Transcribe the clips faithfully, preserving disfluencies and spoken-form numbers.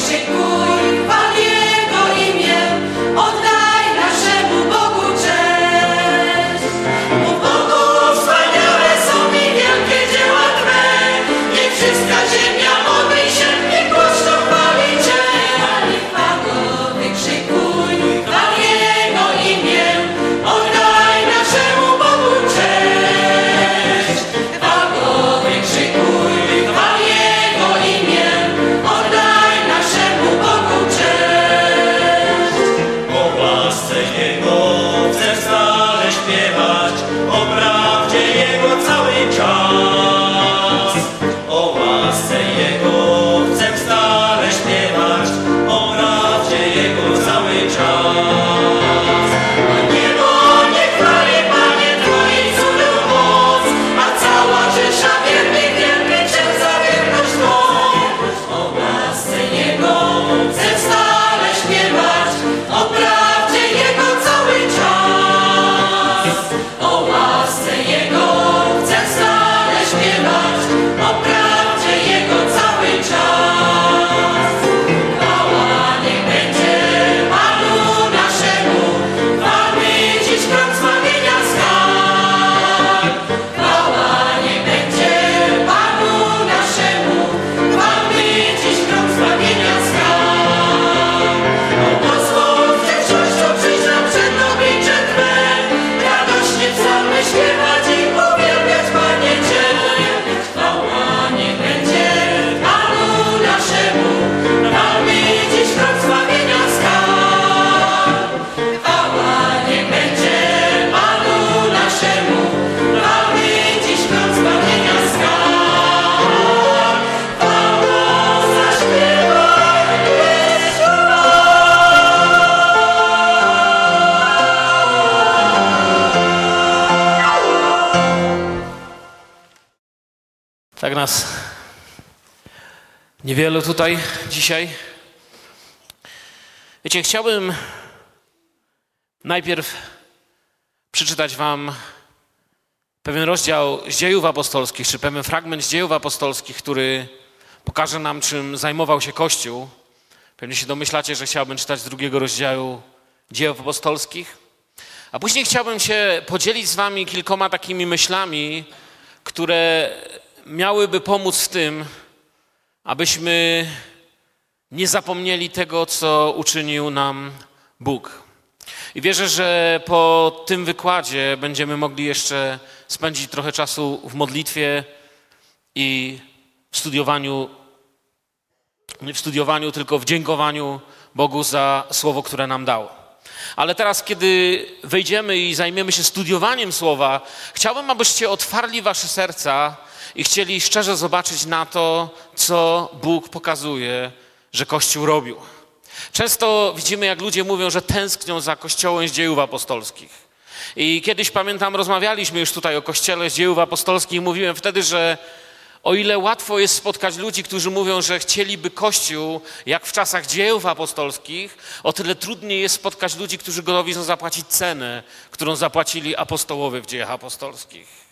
Tak nas niewielu tutaj dzisiaj. Wiecie, chciałbym najpierw przeczytać wam pewien rozdział z Dziejów Apostolskich, czy pewien fragment z Dziejów Apostolskich, który pokaże nam, czym zajmował się Kościół. Pewnie się domyślacie, że chciałbym czytać z drugiego rozdziału Dziejów Apostolskich. A później chciałbym się podzielić z wami kilkoma takimi myślami, które miałyby pomóc w tym, abyśmy nie zapomnieli tego, co uczynił nam Bóg. I wierzę, że po tym wykładzie będziemy mogli jeszcze spędzić trochę czasu w modlitwie i w studiowaniu, nie w studiowaniu, tylko w dziękowaniu Bogu za słowo, które nam dał. Ale teraz, kiedy wejdziemy i zajmiemy się studiowaniem słowa, chciałbym, abyście otwarli wasze serca i chcieli szczerze zobaczyć na to, co Bóg pokazuje, że Kościół robił. Często widzimy, jak ludzie mówią, że tęsknią za Kościołem z Dziejów Apostolskich. I kiedyś, pamiętam, rozmawialiśmy już tutaj o Kościele z Dziejów Apostolskich i mówiłem wtedy, że o ile łatwo jest spotkać ludzi, którzy mówią, że chcieliby Kościół jak w czasach Dziejów Apostolskich, o tyle trudniej jest spotkać ludzi, którzy gotowi są zapłacić cenę, którą zapłacili apostołowie w Dziejach Apostolskich.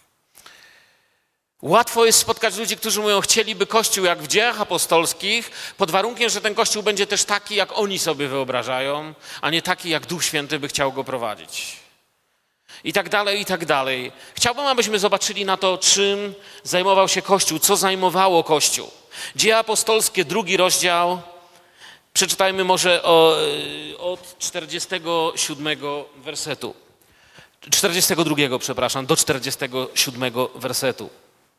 Łatwo jest spotkać ludzi, którzy mówią, chcieliby Kościół jak w Dziejach Apostolskich, pod warunkiem, że ten Kościół będzie też taki, jak oni sobie wyobrażają, a nie taki, jak Duch Święty by chciał go prowadzić. I tak dalej, i tak dalej. Chciałbym, abyśmy zobaczyli na to, czym zajmował się Kościół, co zajmowało Kościół. Dzieje apostolskie, drugi rozdział. Przeczytajmy może o, od czterdziestego siódmego wersetu. czterdziestego drugiego, przepraszam, do czterdziestego siódmego wersetu.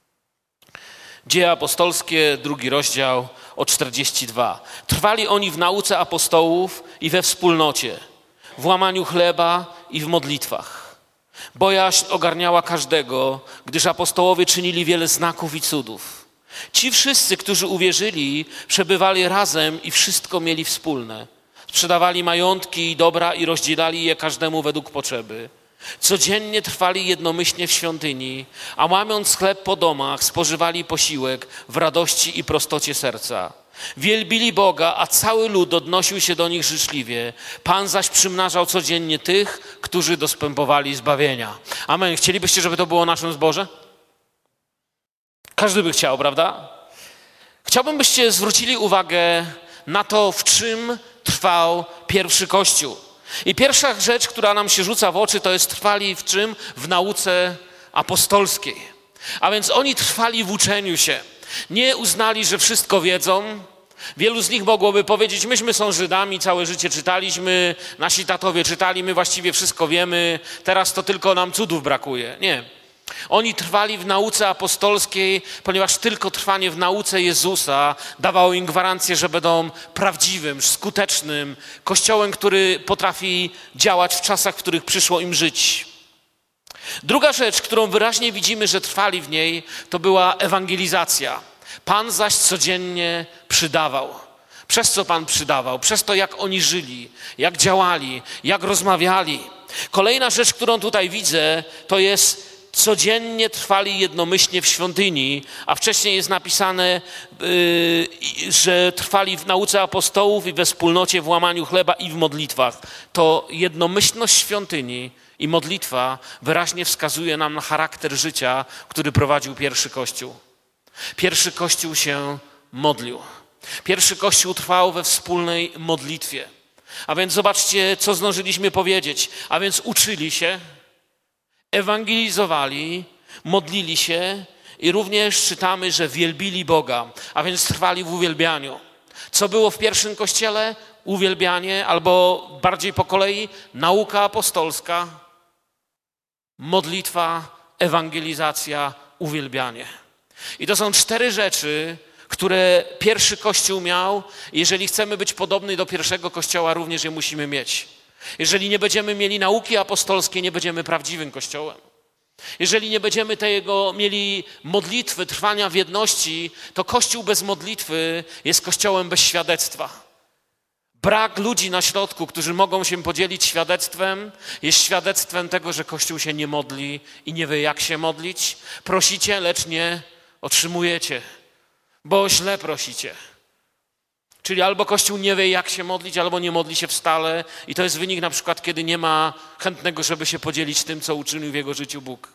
Dzieje apostolskie, drugi rozdział, od czterdziestego drugiego. Trwali oni w nauce apostołów i we wspólnocie, w łamaniu chleba i w modlitwach. Bojaźń ogarniała każdego, gdyż apostołowie czynili wiele znaków i cudów. Ci wszyscy, którzy uwierzyli, przebywali razem i wszystko mieli wspólne. Sprzedawali majątki i dobra i rozdzielali je każdemu według potrzeby. Codziennie trwali jednomyślnie w świątyni, a łamiąc chleb po domach, spożywali posiłek w radości i prostocie serca. Wielbili Boga, a cały lud odnosił się do nich życzliwie. Pan zaś przymnażał codziennie tych, którzy dostępowali zbawienia. Amen. Chcielibyście, żeby to było naszym zborze? Każdy by chciał, prawda? Chciałbym, byście zwrócili uwagę na to, w czym trwał pierwszy Kościół. I pierwsza rzecz, która nam się rzuca w oczy, to jest trwali w czym? W nauce apostolskiej. A więc oni trwali w uczeniu się. Nie uznali, że wszystko wiedzą. Wielu z nich mogłoby powiedzieć, myśmy są Żydami, całe życie czytaliśmy, nasi tatowie czytali, my właściwie wszystko wiemy, teraz to tylko nam cudów brakuje. Nie. Oni trwali w nauce apostolskiej, ponieważ tylko trwanie w nauce Jezusa dawało im gwarancję, że będą prawdziwym, skutecznym Kościołem, który potrafi działać w czasach, w których przyszło im żyć. Druga rzecz, którą wyraźnie widzimy, że trwali w niej, to była ewangelizacja. Pan zaś codziennie przydawał. Przez co Pan przydawał? Przez to, jak oni żyli, jak działali, jak rozmawiali. Kolejna rzecz, którą tutaj widzę, to jest codziennie trwali jednomyślnie w świątyni, a wcześniej jest napisane, yy, że trwali w nauce apostołów i we wspólnocie w łamaniu chleba i w modlitwach. To jednomyślność świątyni i modlitwa wyraźnie wskazuje nam na charakter życia, który prowadził pierwszy Kościół. Pierwszy Kościół się modlił. Pierwszy Kościół trwał we wspólnej modlitwie. A więc zobaczcie, co zdążyliśmy powiedzieć. A więc uczyli się, ewangelizowali, modlili się i również czytamy, że wielbili Boga, a więc trwali w uwielbianiu. Co było w pierwszym Kościele? Uwielbianie, albo bardziej po kolei nauka apostolska, modlitwa, ewangelizacja, uwielbianie. I to są cztery rzeczy, które pierwszy Kościół miał. Jeżeli chcemy być podobni do pierwszego Kościoła, również je musimy mieć. Jeżeli nie będziemy mieli nauki apostolskiej, nie będziemy prawdziwym Kościołem. Jeżeli nie będziemy tego mieli modlitwy, trwania w jedności, to Kościół bez modlitwy jest Kościołem bez świadectwa. Brak ludzi na środku, którzy mogą się podzielić świadectwem, jest świadectwem tego, że Kościół się nie modli i nie wie, jak się modlić. Prosicie, lecz nie otrzymujecie, bo źle prosicie. Czyli albo Kościół nie wie, jak się modlić, albo nie modli się wstale. I to jest wynik na przykład, kiedy nie ma chętnego, żeby się podzielić tym, co uczynił w jego życiu Bóg.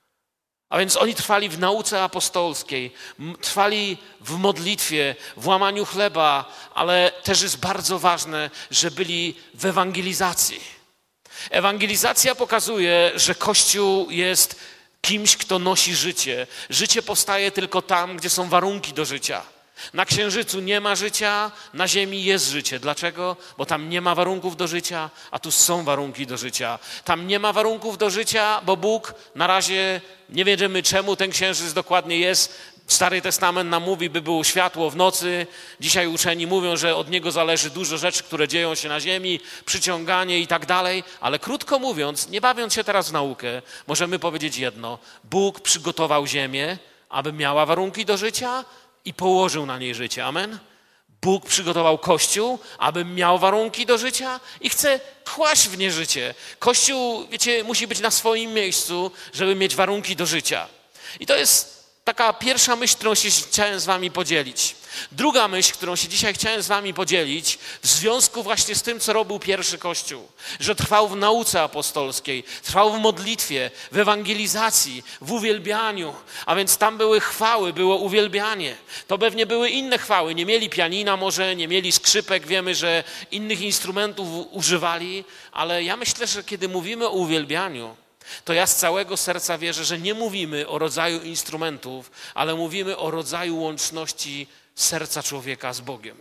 A więc oni trwali w nauce apostolskiej, trwali w modlitwie, w łamaniu chleba, ale też jest bardzo ważne, że byli w ewangelizacji. Ewangelizacja pokazuje, że Kościół jest kimś, kto nosi życie. Życie powstaje tylko tam, gdzie są warunki do życia. Na Księżycu nie ma życia, na Ziemi jest życie. Dlaczego? Bo tam nie ma warunków do życia, a tu są warunki do życia. Tam nie ma warunków do życia, bo Bóg na razie nie wiemy, czemu ten Księżyc dokładnie jest. Stary Testament nam mówi, by było światło w nocy. Dzisiaj uczeni mówią, że od niego zależy dużo rzeczy, które dzieją się na Ziemi, przyciąganie i tak dalej. Ale krótko mówiąc, nie bawiąc się teraz w naukę, możemy powiedzieć jedno. Bóg przygotował Ziemię, aby miała warunki do życia, i położył na niej życie. Amen? Bóg przygotował Kościół, aby miał warunki do życia i chce kłaść w nie życie. Kościół, wiecie, musi być na swoim miejscu, żeby mieć warunki do życia. I to jest taka pierwsza myśl, którą się chciałem z wami podzielić. Druga myśl, którą się dzisiaj chciałem z wami podzielić, w związku właśnie z tym, co robił pierwszy Kościół, że trwał w nauce apostolskiej, trwał w modlitwie, w ewangelizacji, w uwielbianiu, a więc tam były chwały, było uwielbianie. To pewnie były inne chwały, nie mieli pianina może, nie mieli skrzypek, wiemy, że innych instrumentów używali, ale ja myślę, że kiedy mówimy o uwielbianiu, to ja z całego serca wierzę, że nie mówimy o rodzaju instrumentów, ale mówimy o rodzaju łączności serca człowieka z Bogiem.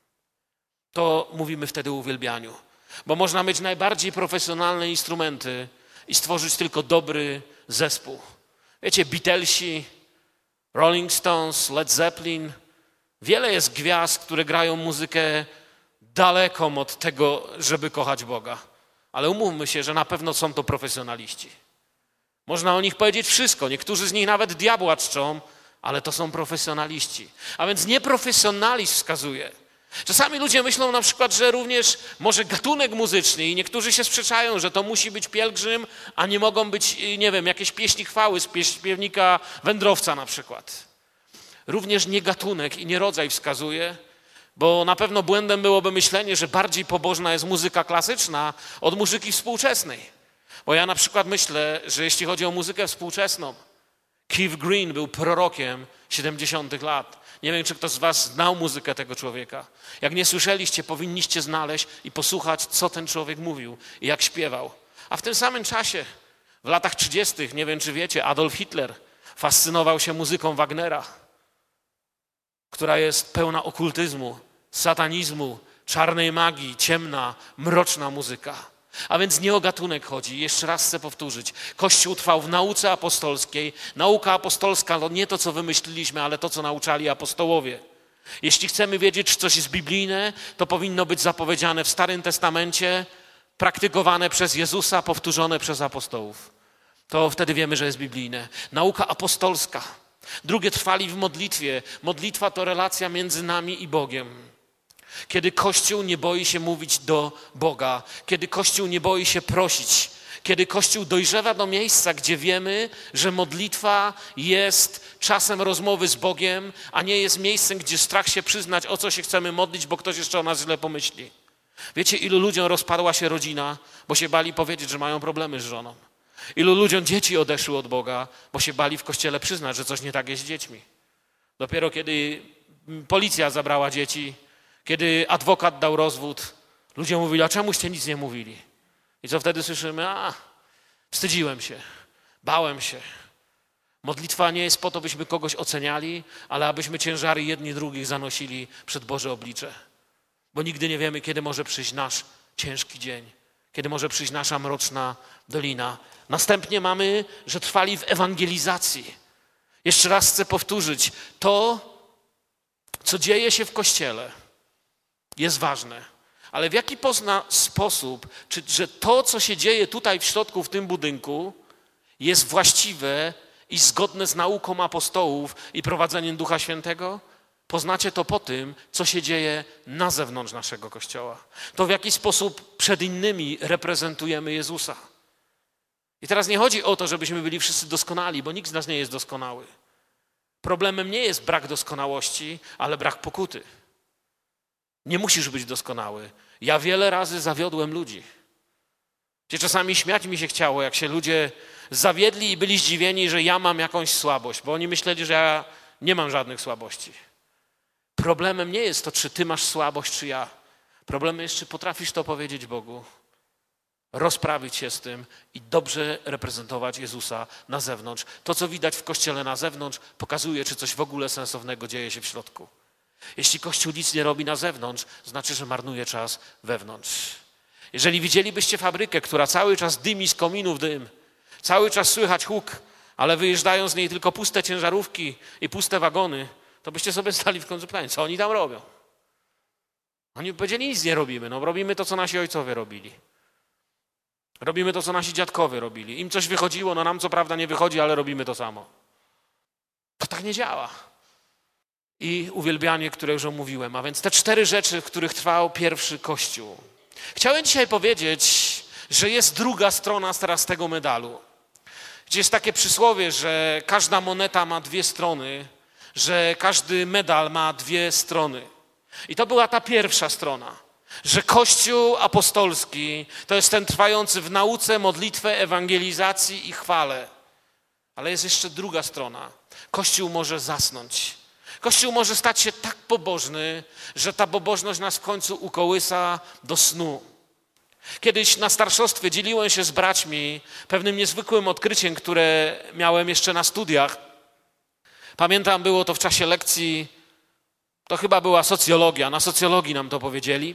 To mówimy wtedy o uwielbianiu. Bo można mieć najbardziej profesjonalne instrumenty i stworzyć tylko dobry zespół. Wiecie, Beatlesi, Rolling Stones, Led Zeppelin. Wiele jest gwiazd, które grają muzykę daleką od tego, żeby kochać Boga. Ale umówmy się, że na pewno są to profesjonaliści. Można o nich powiedzieć wszystko. Niektórzy z nich nawet diabła czczą, ale to są profesjonaliści. A więc nieprofesjonalizm wskazuje. Czasami ludzie myślą na przykład, że również może gatunek muzyczny i niektórzy się sprzeczają, że to musi być pielgrzym, a nie mogą być, nie wiem, jakieś pieśni chwały z śpiewnika wędrowca na przykład. Również nie gatunek i nie rodzaj wskazuje, bo na pewno błędem byłoby myślenie, że bardziej pobożna jest muzyka klasyczna od muzyki współczesnej. Bo ja na przykład myślę, że jeśli chodzi o muzykę współczesną, Keith Green był prorokiem siedemdziesiątych lat. Nie wiem, czy ktoś z was znał muzykę tego człowieka. Jak nie słyszeliście, powinniście znaleźć i posłuchać, co ten człowiek mówił i jak śpiewał. A w tym samym czasie, w latach trzydziestych, nie wiem, czy wiecie, Adolf Hitler fascynował się muzyką Wagnera, która jest pełna okultyzmu, satanizmu, czarnej magii, ciemna, mroczna muzyka. A więc nie o gatunek chodzi. Jeszcze raz chcę powtórzyć. Kościół trwał w nauce apostolskiej. Nauka apostolska to nie to, co wymyśliliśmy, ale to, co nauczali apostołowie. Jeśli chcemy wiedzieć, czy coś jest biblijne, to powinno być zapowiedziane w Starym Testamencie, praktykowane przez Jezusa, powtórzone przez apostołów. To wtedy wiemy, że jest biblijne. Nauka apostolska. Drugie, trwali w modlitwie. Modlitwa to relacja między nami i Bogiem. Kiedy Kościół nie boi się mówić do Boga, kiedy Kościół nie boi się prosić, kiedy Kościół dojrzewa do miejsca, gdzie wiemy, że modlitwa jest czasem rozmowy z Bogiem, a nie jest miejscem, gdzie strach się przyznać, o co się chcemy modlić, bo ktoś jeszcze o nas źle pomyśli. Wiecie, ilu ludziom rozpadła się rodzina, bo się bali powiedzieć, że mają problemy z żoną. Ilu ludziom dzieci odeszły od Boga, bo się bali w kościele przyznać, że coś nie tak jest z dziećmi. Dopiero kiedy policja zabrała dzieci, kiedy adwokat dał rozwód, ludzie mówili, a czemuście nic nie mówili? I co wtedy słyszymy? A, wstydziłem się, bałem się. Modlitwa nie jest po to, byśmy kogoś oceniali, ale abyśmy ciężary jedni drugich zanosili przed Boże oblicze. Bo nigdy nie wiemy, kiedy może przyjść nasz ciężki dzień, kiedy może przyjść nasza mroczna dolina. Następnie mamy, że trwali w ewangelizacji. Jeszcze raz chcę powtórzyć, to, co dzieje się w Kościele, jest ważne. Ale w jaki pozna sposób, czy, że to, co się dzieje tutaj w środku, w tym budynku, jest właściwe i zgodne z nauką apostołów i prowadzeniem Ducha Świętego? Poznacie to po tym, co się dzieje na zewnątrz naszego Kościoła. To w jaki sposób przed innymi reprezentujemy Jezusa. I teraz nie chodzi o to, żebyśmy byli wszyscy doskonali, bo nikt z nas nie jest doskonały. Problemem nie jest brak doskonałości, ale brak pokuty. Nie musisz być doskonały. Ja wiele razy zawiodłem ludzi. Gdzie czasami śmiać mi się chciało, jak się ludzie zawiedli i byli zdziwieni, że ja mam jakąś słabość, bo oni myśleli, że ja nie mam żadnych słabości. Problemem nie jest to, czy ty masz słabość, czy ja. Problemem jest, czy potrafisz to powiedzieć Bogu, rozprawić się z tym i dobrze reprezentować Jezusa na zewnątrz. To, co widać w Kościele na zewnątrz, pokazuje, czy coś w ogóle sensownego dzieje się w środku. Jeśli Kościół nic nie robi na zewnątrz, znaczy, że marnuje czas wewnątrz. Jeżeli widzielibyście fabrykę, która cały czas dymi z kominów dym, cały czas słychać huk, ale wyjeżdżają z niej tylko puste ciężarówki i puste wagony, to byście sobie stali w końcu pytanie, co oni tam robią? Oni powiedzieli, nic nie robimy, no robimy to, co nasi ojcowie robili. Robimy to, co nasi dziadkowie robili. Im coś wychodziło, no nam co prawda nie wychodzi, ale robimy to samo. To tak nie działa. I uwielbianie, które już omówiłem. A więc te cztery rzeczy, w których trwał pierwszy Kościół. Chciałem dzisiaj powiedzieć, że jest druga strona teraz tego medalu. Gdzie jest takie przysłowie, że każda moneta ma dwie strony, że każdy medal ma dwie strony. I to była ta pierwsza strona. Że Kościół apostolski to jest ten trwający w nauce, modlitwę, ewangelizacji i chwale. Ale jest jeszcze druga strona. Kościół może zasnąć. Kościół może stać się tak pobożny, że ta pobożność nas w końcu ukołysa do snu. Kiedyś na starszostwie dzieliłem się z braćmi pewnym niezwykłym odkryciem, które miałem jeszcze na studiach. Pamiętam, było to w czasie lekcji, to chyba była socjologia, na socjologii nam to powiedzieli,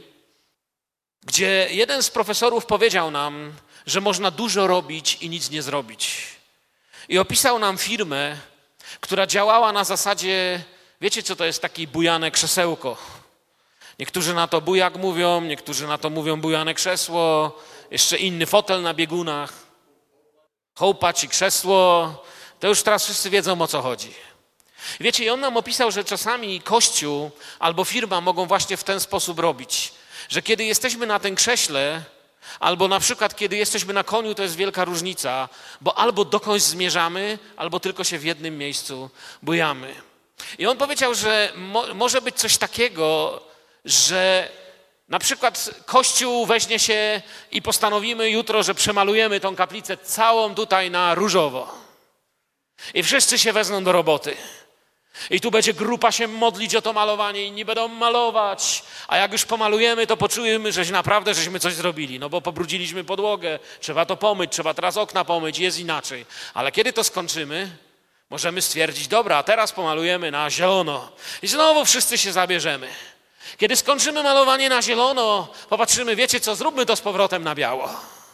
gdzie jeden z profesorów powiedział nam, że można dużo robić i nic nie zrobić. I opisał nam firmę, która działała na zasadzie, wiecie co to jest taki bujane krzesełko? Niektórzy na to bujak mówią, niektórzy na to mówią bujane krzesło, jeszcze inny fotel na biegunach, chołpa czy krzesło, to już teraz wszyscy wiedzą, o co chodzi. Wiecie, i on nam opisał, że czasami Kościół albo firma mogą właśnie w ten sposób robić, że kiedy jesteśmy na tym krześle, albo na przykład kiedy jesteśmy na koniu, to jest wielka różnica, bo albo dokądś zmierzamy, albo tylko się w jednym miejscu bujamy. I on powiedział, że mo- może być coś takiego, że na przykład Kościół weźmie się i postanowimy jutro, że przemalujemy tą kaplicę całą tutaj na różowo. I wszyscy się wezmą do roboty. I tu będzie grupa się modlić o to malowanie, inni będą malować, a jak już pomalujemy, to poczujemy, że naprawdę żeśmy coś zrobili, no bo pobrudziliśmy podłogę, trzeba to pomyć, trzeba teraz okna pomyć, jest inaczej. Ale kiedy to skończymy, możemy stwierdzić, dobra, a teraz pomalujemy na zielono i znowu wszyscy się zabierzemy. Kiedy skończymy malowanie na zielono, popatrzymy, wiecie co, zróbmy to z powrotem na biało.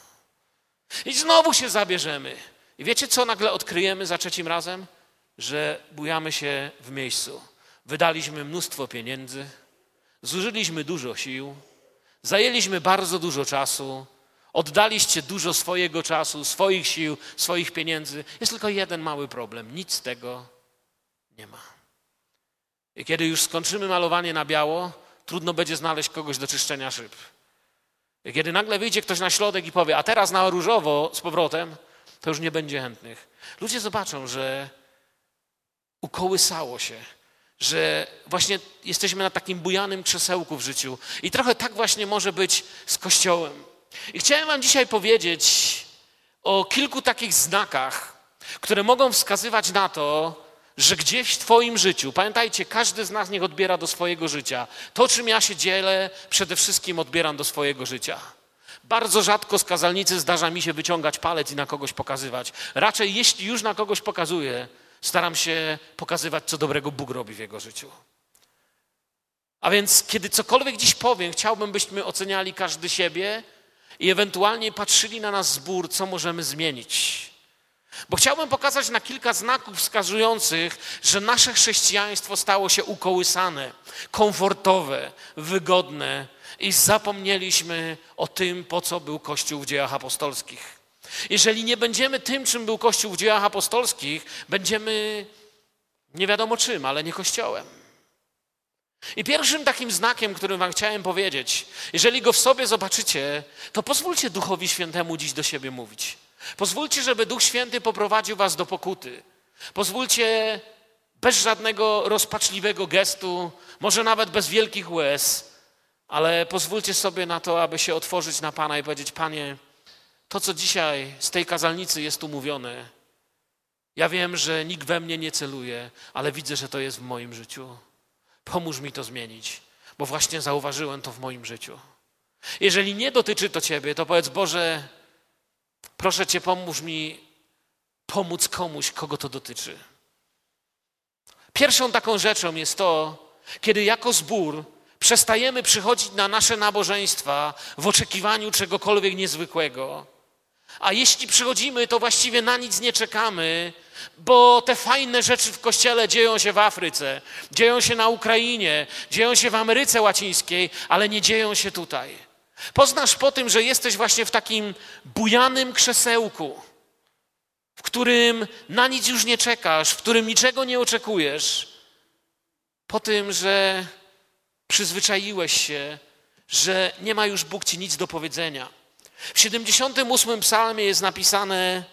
I znowu się zabierzemy. I wiecie co nagle odkryjemy za trzecim razem? Że bujamy się w miejscu. Wydaliśmy mnóstwo pieniędzy, zużyliśmy dużo sił, zajęliśmy bardzo dużo czasu, oddaliście dużo swojego czasu, swoich sił, swoich pieniędzy. Jest tylko jeden mały problem. Nic z tego nie ma. I kiedy już skończymy malowanie na biało, trudno będzie znaleźć kogoś do czyszczenia szyb. I kiedy nagle wyjdzie ktoś na środek i powie, a teraz na różowo z powrotem, to już nie będzie chętnych. Ludzie zobaczą, że ukołysało się, że właśnie jesteśmy na takim bujanym krzesełku w życiu. I trochę tak właśnie może być z Kościołem. I chciałem wam dzisiaj powiedzieć o kilku takich znakach, które mogą wskazywać na to, że gdzieś w twoim życiu, pamiętajcie, każdy z nas niech odbiera do swojego życia. To, czym ja się dzielę, przede wszystkim odbieram do swojego życia. Bardzo rzadko z kazalnicy zdarza mi się wyciągać palec i na kogoś pokazywać. Raczej jeśli już na kogoś pokazuję, staram się pokazywać, co dobrego Bóg robi w jego życiu. A więc, kiedy cokolwiek dziś powiem, chciałbym, byśmy oceniali każdy siebie i ewentualnie patrzyli na nas zbór, co możemy zmienić. Bo chciałbym pokazać na kilka znaków wskazujących, że nasze chrześcijaństwo stało się ukołysane, komfortowe, wygodne i zapomnieliśmy o tym, po co był Kościół w Dziejach Apostolskich. Jeżeli nie będziemy tym, czym był Kościół w Dziejach Apostolskich, będziemy nie wiadomo czym, ale nie Kościołem. I pierwszym takim znakiem, którym wam chciałem powiedzieć, jeżeli go w sobie zobaczycie, to pozwólcie Duchowi Świętemu dziś do siebie mówić. Pozwólcie, żeby Duch Święty poprowadził was do pokuty. Pozwólcie bez żadnego rozpaczliwego gestu, może nawet bez wielkich łez, ale pozwólcie sobie na to, aby się otworzyć na Pana i powiedzieć, Panie, to, co dzisiaj z tej kazalnicy jest tu mówione, ja wiem, że nikt we mnie nie celuje, ale widzę, że to jest w moim życiu. Pomóż mi to zmienić, bo właśnie zauważyłem to w moim życiu. Jeżeli nie dotyczy to Ciebie, to powiedz, Boże, proszę Cię, pomóż mi pomóc komuś, kogo to dotyczy. Pierwszą taką rzeczą jest to, kiedy jako zbór przestajemy przychodzić na nasze nabożeństwa w oczekiwaniu czegokolwiek niezwykłego. A jeśli przychodzimy, to właściwie na nic nie czekamy, bo te fajne rzeczy w Kościele dzieją się w Afryce, dzieją się na Ukrainie, dzieją się w Ameryce Łacińskiej, ale nie dzieją się tutaj. Poznasz po tym, że jesteś właśnie w takim bujanym krzesełku, w którym na nic już nie czekasz, w którym niczego nie oczekujesz, po tym, że przyzwyczaiłeś się, że nie ma już Bóg ci nic do powiedzenia. W siedemdziesiątym ósmym psalmie jest napisane: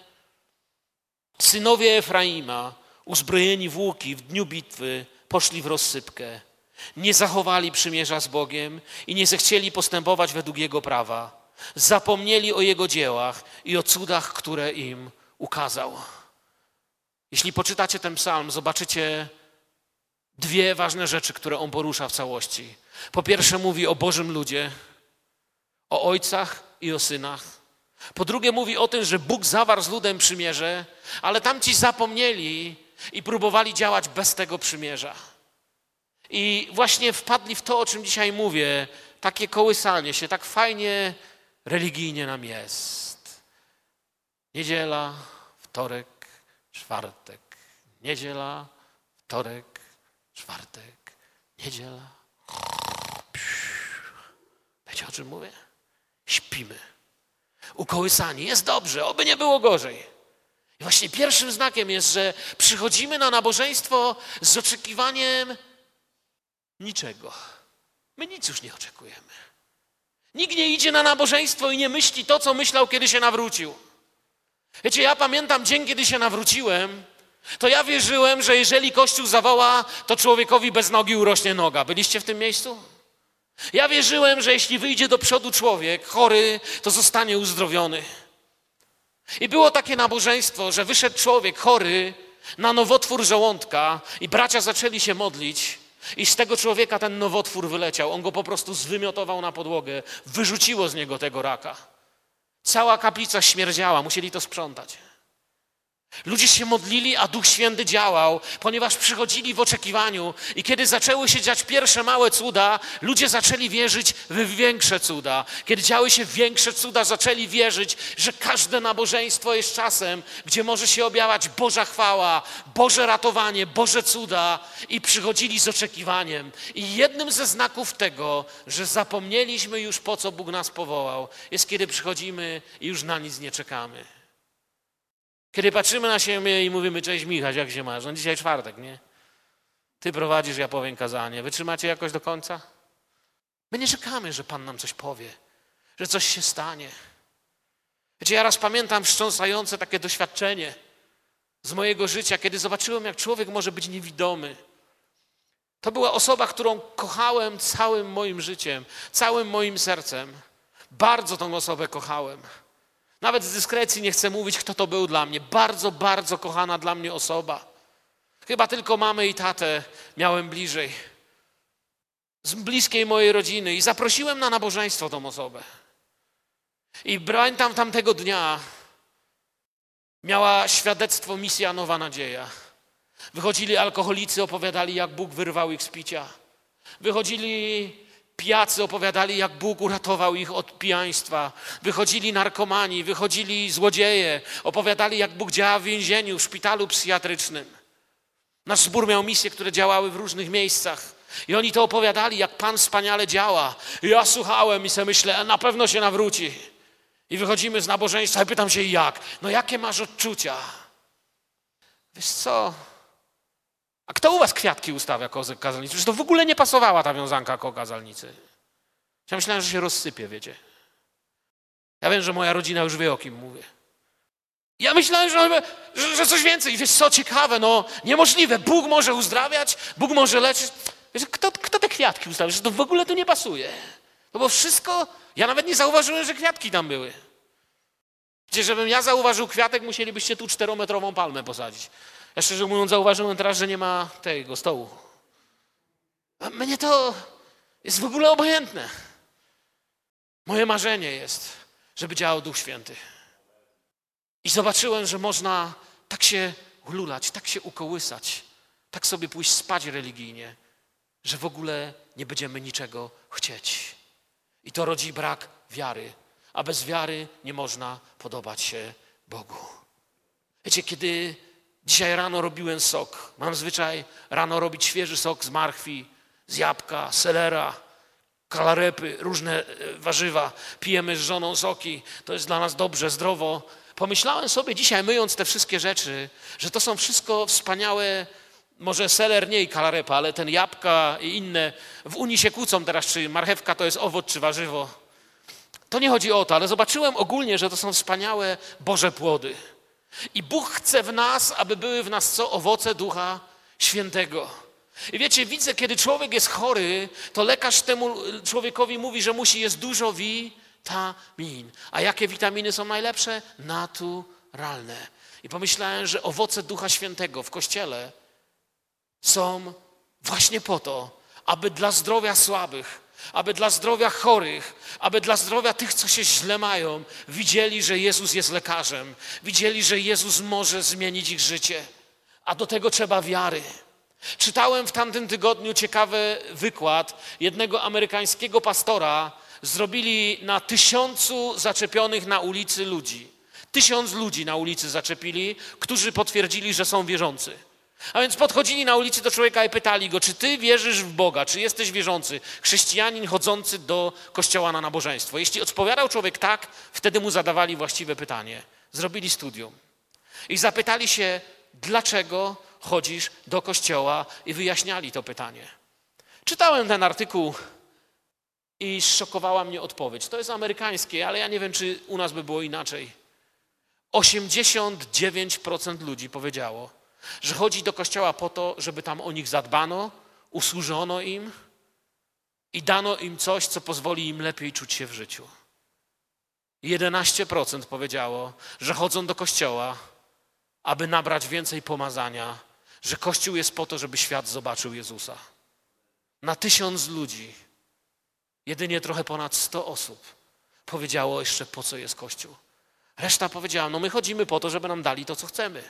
synowie Efraima, uzbrojeni w łuki w dniu bitwy, poszli w rozsypkę. Nie zachowali przymierza z Bogiem i nie zechcieli postępować według Jego prawa. Zapomnieli o Jego dziełach i o cudach, które im ukazał. Jeśli poczytacie ten psalm, zobaczycie dwie ważne rzeczy, które on porusza w całości. Po pierwsze mówi o Bożym ludzie, o ojcach i o synach. Po drugie mówi o tym, że Bóg zawarł z ludem przymierze, ale tamci zapomnieli i próbowali działać bez tego przymierza. I właśnie wpadli w to, o czym dzisiaj mówię, takie kołysanie się, tak fajnie religijnie nam jest. Niedziela, wtorek, czwartek. Niedziela, wtorek, czwartek, niedziela. Wiecie, o czym mówię? Śpimy. Ukołysani. Jest dobrze, oby nie było gorzej. I właśnie pierwszym znakiem jest, że przychodzimy na nabożeństwo z oczekiwaniem niczego. My nic już nie oczekujemy. Nikt nie idzie na nabożeństwo i nie myśli to, co myślał, kiedy się nawrócił. Wiecie, ja pamiętam dzień, kiedy się nawróciłem, to ja wierzyłem, że jeżeli Kościół zawoła, to człowiekowi bez nogi urośnie noga. Byliście w tym miejscu? Ja wierzyłem, że jeśli wyjdzie do przodu człowiek chory, to zostanie uzdrowiony. I było takie nabożeństwo, że wyszedł człowiek chory na nowotwór żołądka i bracia zaczęli się modlić i z tego człowieka ten nowotwór wyleciał. On go po prostu zwymiotował na podłogę, wyrzuciło z niego tego raka. Cała kaplica śmierdziała, musieli to sprzątać. Ludzie się modlili, a Duch Święty działał, ponieważ przychodzili w oczekiwaniu i kiedy zaczęły się dziać pierwsze małe cuda, ludzie zaczęli wierzyć w większe cuda. Kiedy działy się większe cuda, zaczęli wierzyć, że każde nabożeństwo jest czasem, gdzie może się objawiać Boża chwała, Boże ratowanie, Boże cuda i przychodzili z oczekiwaniem. I jednym ze znaków tego, że zapomnieliśmy już po co Bóg nas powołał, jest kiedy przychodzimy i już na nic nie czekamy. Kiedy patrzymy na siebie i mówimy, cześć Michał, jak się masz? No dzisiaj czwartek, nie? Ty prowadzisz, ja powiem kazanie. Wytrzymacie jakoś do końca? My nie czekamy, że Pan nam coś powie, że coś się stanie. Wiecie, ja raz pamiętam wstrząsające takie doświadczenie z mojego życia, kiedy zobaczyłem, jak człowiek może być niewidomy. To była osoba, którą kochałem całym moim życiem, całym moim sercem. Bardzo tą osobę kochałem. Nawet z dyskrecji nie chcę mówić, kto to był dla mnie. Bardzo, bardzo kochana dla mnie osoba. Chyba tylko mamę i tatę miałem bliżej. Z bliskiej mojej rodziny. I zaprosiłem na nabożeństwo tą osobę. I pamiętam tamtego dnia miała świadectwo misja Nowa Nadzieja. Wychodzili alkoholicy, opowiadali, jak Bóg wyrwał ich z picia. Wychodzili pijacy, opowiadali, jak Bóg uratował ich od pijaństwa. Wychodzili narkomani, wychodzili złodzieje, opowiadali, jak Bóg działa w więzieniu, w szpitalu psychiatrycznym. Nasz zbór miał misje, które działały w różnych miejscach. I oni to opowiadali, jak Pan wspaniale działa. I ja słuchałem i sobie myślę, na pewno się nawróci. I wychodzimy z nabożeństwa i pytam się, jak? No jakie masz odczucia? Wiesz co? A kto u was kwiatki ustawia koło kazalnicy? Przecież to w ogóle nie pasowała ta wiązanka koło kazalnicy. Ja myślałem, że się rozsypie, wiecie. Ja wiem, że moja rodzina już wie, o kim mówię. Ja myślałem, że, że, że coś więcej. Wiesz co, ciekawe, no niemożliwe. Bóg może uzdrawiać, Bóg może leczyć. Wiesz, kto, kto te kwiatki ustawił? Że to w ogóle tu nie pasuje. No bo wszystko, ja nawet nie zauważyłem, że kwiatki tam były. Gdzie, żebym ja zauważył kwiatek, musielibyście tu czterometrową palmę posadzić. Ja szczerze mówiąc zauważyłem teraz, że nie ma tego stołu. A mnie to jest w ogóle obojętne. Moje marzenie jest, żeby działał Duch Święty. I zobaczyłem, że można tak się ululać, tak się ukołysać, tak sobie pójść spać religijnie, że w ogóle nie będziemy niczego chcieć. I to rodzi brak wiary, a bez wiary nie można podobać się Bogu. Wiecie, kiedy dzisiaj rano robiłem sok, mam zwyczaj rano robić świeży sok z marchwi, z jabłka, selera, kalarepy, różne warzywa. Pijemy z żoną soki, to jest dla nas dobrze, zdrowo. Pomyślałem sobie dzisiaj, myjąc te wszystkie rzeczy, że to są wszystko wspaniałe, może seler nie i kalarepa, ale ten jabłka i inne. W Unii się kłócą teraz, czy marchewka to jest owoc, czy warzywo. To nie chodzi o to, ale zobaczyłem ogólnie, że to są wspaniałe Boże płody. I Bóg chce w nas, aby były w nas co? Owoce Ducha Świętego. I wiecie, widzę, kiedy człowiek jest chory, to lekarz temu człowiekowi mówi, że musi jeść dużo witamin. A jakie witaminy są najlepsze? Naturalne. I pomyślałem, że owoce Ducha Świętego w Kościele są właśnie po to, aby dla zdrowia słabych, aby dla zdrowia chorych, aby dla zdrowia tych, co się źle mają, widzieli, że Jezus jest lekarzem, widzieli, że Jezus może zmienić ich życie. A do tego trzeba wiary. Czytałem w tamtym tygodniu ciekawy wykład jednego amerykańskiego pastora. Zrobili na tysiącu zaczepionych na ulicy ludzi. Tysiąc ludzi na ulicy zaczepili, którzy potwierdzili, że są wierzący. A więc podchodzili na ulicy do człowieka i pytali go, czy ty wierzysz w Boga, czy jesteś wierzący, chrześcijanin chodzący do kościoła na nabożeństwo. Jeśli odpowiadał człowiek tak, wtedy mu zadawali właściwe pytanie. Zrobili studium i zapytali się, dlaczego chodzisz do kościoła i wyjaśniali to pytanie. Czytałem ten artykuł i szokowała mnie odpowiedź. To jest amerykańskie, ale ja nie wiem, czy u nas by było inaczej. osiemdziesiąt dziewięć procent ludzi powiedziało, że chodzi do kościoła po to, żeby tam o nich zadbano, usłużono im i dano im coś, co pozwoli im lepiej czuć się w życiu. jedenaście procent powiedziało, że chodzą do kościoła, aby nabrać więcej pomazania, że Kościół jest po to, żeby świat zobaczył Jezusa. Na tysiąc ludzi, jedynie trochę ponad sto osób powiedziało jeszcze, po co jest Kościół. Reszta powiedziała, no my chodzimy po to, żeby nam dali to, co chcemy.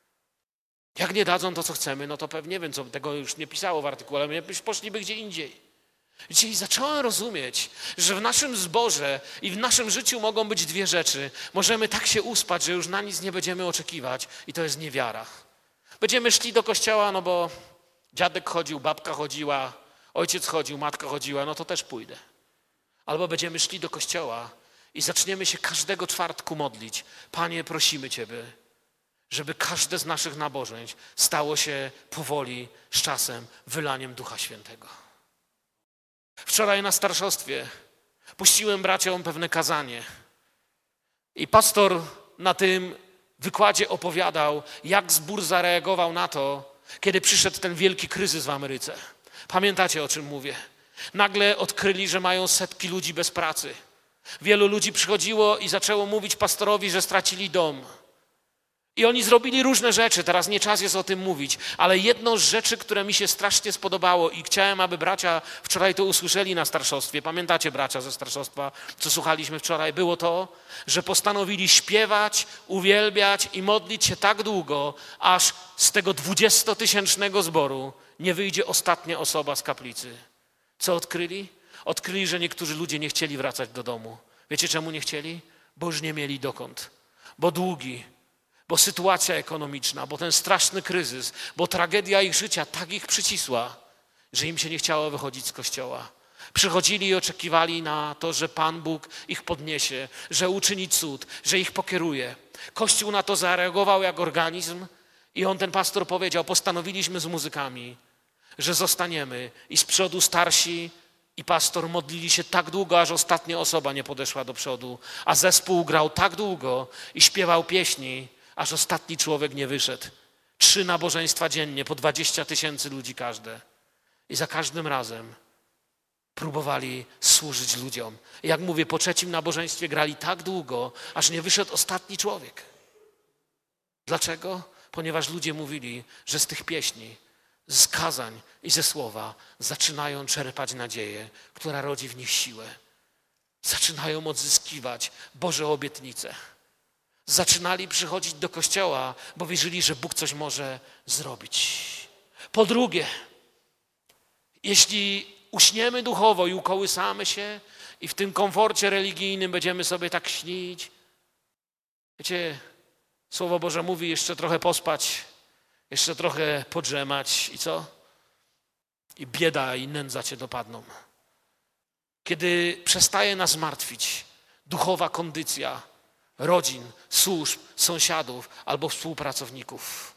Jak nie dadzą to, co chcemy, no to pewnie, nie wiem, co tego już nie pisało w artykule, ale my poszliby gdzie indziej. I zacząłem rozumieć, że w naszym zborze i w naszym życiu mogą być dwie rzeczy. Możemy tak się uspać, że już na nic nie będziemy oczekiwać i to jest niewiara. Będziemy szli do kościoła, no bo dziadek chodził, babka chodziła, ojciec chodził, matka chodziła, no to też pójdę. Albo będziemy szli do kościoła i zaczniemy się każdego czwartku modlić. Panie, prosimy Ciebie, żeby każde z naszych nabożeństw stało się powoli, z czasem, wylaniem Ducha Świętego. Wczoraj na starszostwie puściłem braciom pewne kazanie i pastor na tym wykładzie opowiadał, jak zbór zareagował na to, kiedy przyszedł ten wielki kryzys w Ameryce. Pamiętacie, o czym mówię? Nagle odkryli, że mają setki ludzi bez pracy. Wielu ludzi przychodziło i zaczęło mówić pastorowi, że stracili dom. I oni zrobili różne rzeczy, teraz nie czas jest o tym mówić, ale jedną z rzeczy, które mi się strasznie spodobało i chciałem, aby bracia wczoraj to usłyszeli na starszostwie, pamiętacie bracia ze starszostwa, co słuchaliśmy wczoraj, było to, że postanowili śpiewać, uwielbiać i modlić się tak długo, aż z tego dwudziestotysięcznego zboru nie wyjdzie ostatnia osoba z kaplicy. Co odkryli? Odkryli, że niektórzy ludzie nie chcieli wracać do domu. Wiecie czemu nie chcieli? Bo już nie mieli dokąd. Bo długi, bo sytuacja ekonomiczna, bo ten straszny kryzys, bo tragedia ich życia tak ich przycisła, że im się nie chciało wychodzić z kościoła. Przychodzili i oczekiwali na to, że Pan Bóg ich podniesie, że uczyni cud, że ich pokieruje. Kościół na to zareagował jak organizm i on, ten pastor, powiedział, postanowiliśmy z muzykami, że zostaniemy i z przodu starsi i pastor modlili się tak długo, aż ostatnia osoba nie podeszła do przodu, a zespół grał tak długo i śpiewał pieśni, aż ostatni człowiek nie wyszedł. Trzy nabożeństwa dziennie, po dwadzieścia tysięcy ludzi każde. I za każdym razem próbowali służyć ludziom. I jak mówię, po trzecim nabożeństwie grali tak długo, aż nie wyszedł ostatni człowiek. Dlaczego? Ponieważ ludzie mówili, że z tych pieśni, z kazań i ze słowa zaczynają czerpać nadzieję, która rodzi w nich siłę. Zaczynają odzyskiwać Boże obietnice. Zaczynali przychodzić do kościoła, bo wierzyli, że Bóg coś może zrobić. Po drugie, jeśli uśniemy duchowo i ukołysamy się i w tym komforcie religijnym będziemy sobie tak śnić, wiecie, Słowo Boże mówi jeszcze trochę pospać, jeszcze trochę podrzemać i co? I bieda i nędza cię dopadną. Kiedy przestaje nas martwić duchowa kondycja rodzin, służb, sąsiadów albo współpracowników.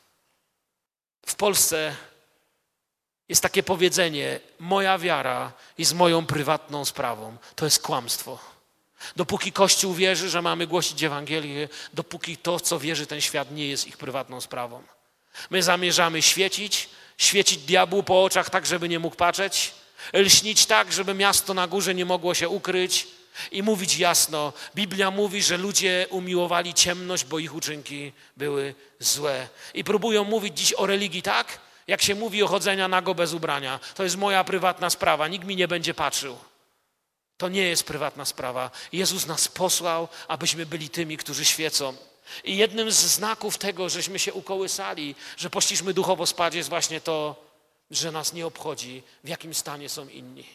W Polsce jest takie powiedzenie, moja wiara jest moją prywatną sprawą. To jest kłamstwo. Dopóki Kościół wierzy, że mamy głosić Ewangelię, dopóki to, co wierzy ten świat, nie jest ich prywatną sprawą. My zamierzamy świecić, świecić diabłu po oczach tak, żeby nie mógł patrzeć, lśnić tak, żeby miasto na górze nie mogło się ukryć i mówić jasno. Biblia mówi, że ludzie umiłowali ciemność, bo ich uczynki były złe. I próbują mówić dziś o religii tak, jak się mówi o chodzeniu nago bez ubrania. To jest moja prywatna sprawa, nikt mi nie będzie patrzył. To nie jest prywatna sprawa. Jezus nas posłał, abyśmy byli tymi, którzy świecą. I jednym z znaków tego, żeśmy się ukołysali, że poszliśmy duchowo spać, jest właśnie to, że nas nie obchodzi, w jakim stanie są inni.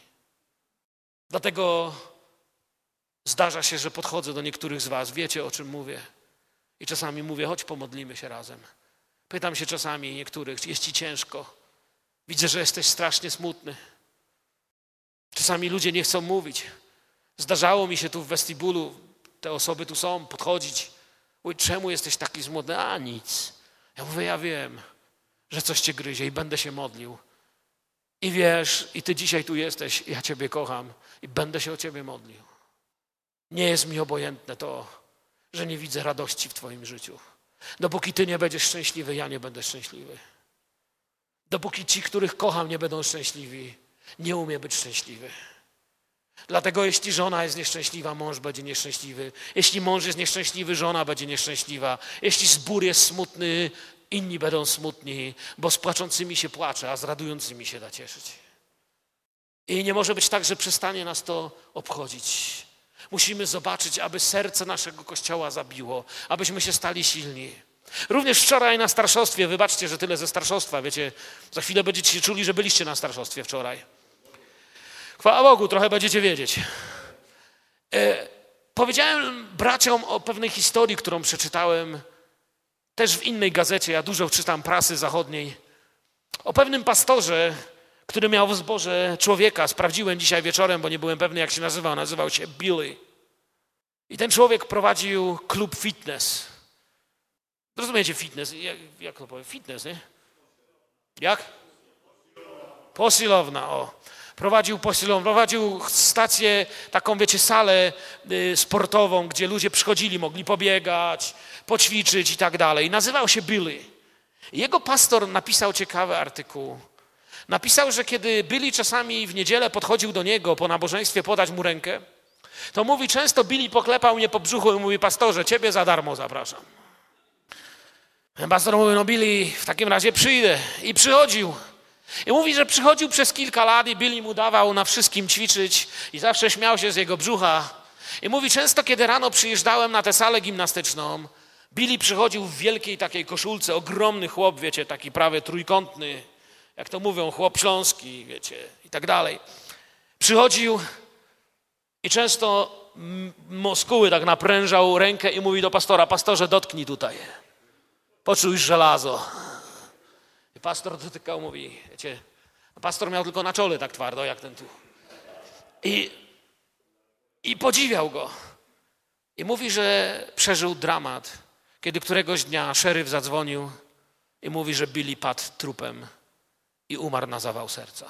Dlatego zdarza się, że podchodzę do niektórych z was, wiecie, o czym mówię. I czasami mówię, chodź pomodlimy się razem. Pytam się czasami niektórych, jest ci ciężko. Widzę, że jesteś strasznie smutny. Czasami ludzie nie chcą mówić. Zdarzało mi się tu w westibulu, te osoby tu są, podchodzić. Mówię, czemu jesteś taki smutny? A nic. Ja mówię, ja wiem, że coś cię gryzie i będę się modlił. I wiesz, i ty dzisiaj tu jesteś, ja ciebie kocham i będę się o ciebie modlił. Nie jest mi obojętne to, że nie widzę radości w twoim życiu. Dopóki ty nie będziesz szczęśliwy, ja nie będę szczęśliwy. Dopóki ci, których kocham, nie będą szczęśliwi, nie umiem być szczęśliwy. Dlatego jeśli żona jest nieszczęśliwa, mąż będzie nieszczęśliwy. Jeśli mąż jest nieszczęśliwy, żona będzie nieszczęśliwa. Jeśli zbór jest smutny, inni będą smutni, bo z płaczącymi się płacze, a z radującymi się da cieszyć. I nie może być tak, że przestanie nas to obchodzić. Musimy zobaczyć, aby serce naszego Kościoła zabiło, abyśmy się stali silni. Również wczoraj na starszostwie, wybaczcie, że tyle ze starszostwa, wiecie, za chwilę będziecie się czuli, że byliście na starszostwie wczoraj. Chwała Bogu, trochę będziecie wiedzieć. E, powiedziałem braciom o pewnej historii, którą przeczytałem też w innej gazecie, ja dużo czytam prasy zachodniej, o pewnym pastorze, który miał w zborze człowieka. Sprawdziłem dzisiaj wieczorem, bo nie byłem pewny, jak się nazywał. Nazywał się Billy. I ten człowiek prowadził klub fitness. Rozumiecie fitness? Jak, jak to powiem? Fitness, nie? Jak? Posiłowna, o. Prowadził posiłownię, prowadził stację, taką wiecie, salę y, sportową, gdzie ludzie przychodzili, mogli pobiegać, poćwiczyć i tak dalej. Nazywał się Billy. Jego pastor napisał ciekawy artykuł. Napisał, że kiedy Billy czasami w niedzielę podchodził do niego po nabożeństwie podać mu rękę, to mówi, często Billy poklepał mnie po brzuchu i mówi, pastorze, ciebie za darmo zapraszam. Pastor mówi, no Billy, w takim razie przyjdę. I przychodził. I mówi, że przychodził przez kilka lat i Billy mu dawał na wszystkim ćwiczyć i zawsze śmiał się z jego brzucha. I mówi, często kiedy rano przyjeżdżałem na tę salę gimnastyczną, Billy przychodził w wielkiej takiej koszulce, ogromny chłop, wiecie, taki prawie trójkątny, jak to mówią, chłop śląski, wiecie, i tak dalej. Przychodził i często muskuły tak naprężał rękę i mówi do pastora, pastorze, dotknij tutaj. Poczuj żelazo. I pastor dotykał, mówi, wiecie, pastor miał tylko na czole tak twardo, jak ten tu. I, i podziwiał go. I mówi, że przeżył dramat, kiedy któregoś dnia szeryf zadzwonił i mówi, że Billy padł trupem i umarł na zawał serca.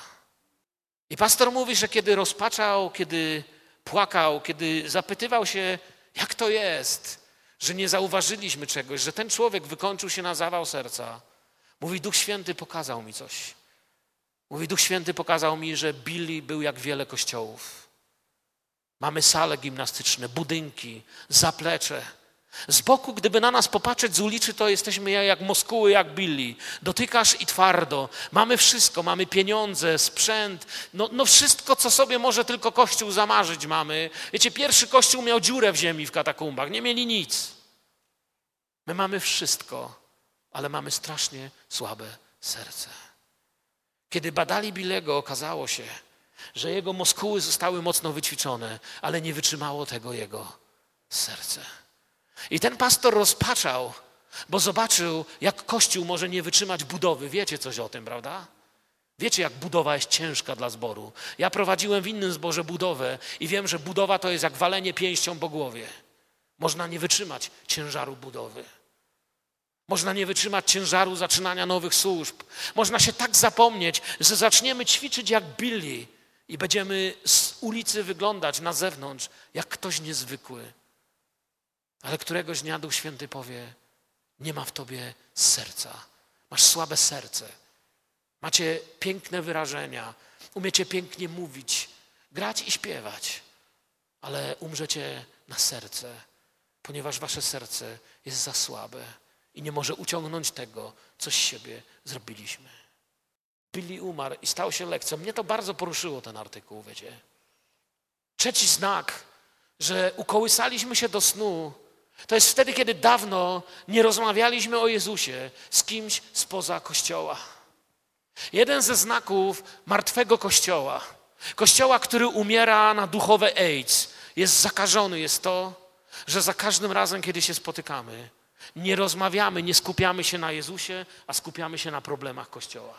I pastor mówi, że kiedy rozpaczał, kiedy płakał, kiedy zapytywał się, jak to jest, że nie zauważyliśmy czegoś, że ten człowiek wykończył się na zawał serca. Mówi, Duch Święty pokazał mi coś. Mówi, Duch Święty pokazał mi, że Billy był jak wiele kościołów. Mamy sale gimnastyczne, budynki, zaplecze. Z boku, gdyby na nas popatrzeć z ulicy, to jesteśmy jak muskuły, jak Billy. Dotykasz i twardo. Mamy wszystko, mamy pieniądze, sprzęt, no, no wszystko, co sobie może tylko Kościół zamarzyć mamy. Wiecie, pierwszy Kościół miał dziurę w ziemi w katakumbach, nie mieli nic. My mamy wszystko, ale mamy strasznie słabe serce. Kiedy badali Billego, okazało się, że jego muskuły zostały mocno wyćwiczone, ale nie wytrzymało tego jego serce. I ten pastor rozpaczał, bo zobaczył, jak Kościół może nie wytrzymać budowy. Wiecie coś o tym, prawda? Wiecie, jak budowa jest ciężka dla zboru. Ja prowadziłem w innym zborze budowę i wiem, że budowa to jest jak walenie pięścią po głowie. Można nie wytrzymać ciężaru budowy. Można nie wytrzymać ciężaru zaczynania nowych służb. Można się tak zapomnieć, że zaczniemy ćwiczyć jak Billy i będziemy z ulicy wyglądać na zewnątrz jak ktoś niezwykły. Ale któregoś dnia Duch Święty powie, nie ma w tobie serca. Masz słabe serce. Macie piękne wyrażenia. Umiecie pięknie mówić, grać i śpiewać. Ale umrzecie na serce, ponieważ wasze serce jest za słabe i nie może uciągnąć tego, co z siebie zrobiliśmy. Billy umarł i stał się lekcją. Mnie to bardzo poruszyło, ten artykuł, wiecie. Trzeci znak, że ukołysaliśmy się do snu, to jest wtedy, kiedy dawno nie rozmawialiśmy o Jezusie z kimś spoza Kościoła. Jeden ze znaków martwego Kościoła, Kościoła, który umiera na duchowe AIDS, jest zakażony, jest to, że za każdym razem, kiedy się spotykamy, nie rozmawiamy, nie skupiamy się na Jezusie, a skupiamy się na problemach Kościoła.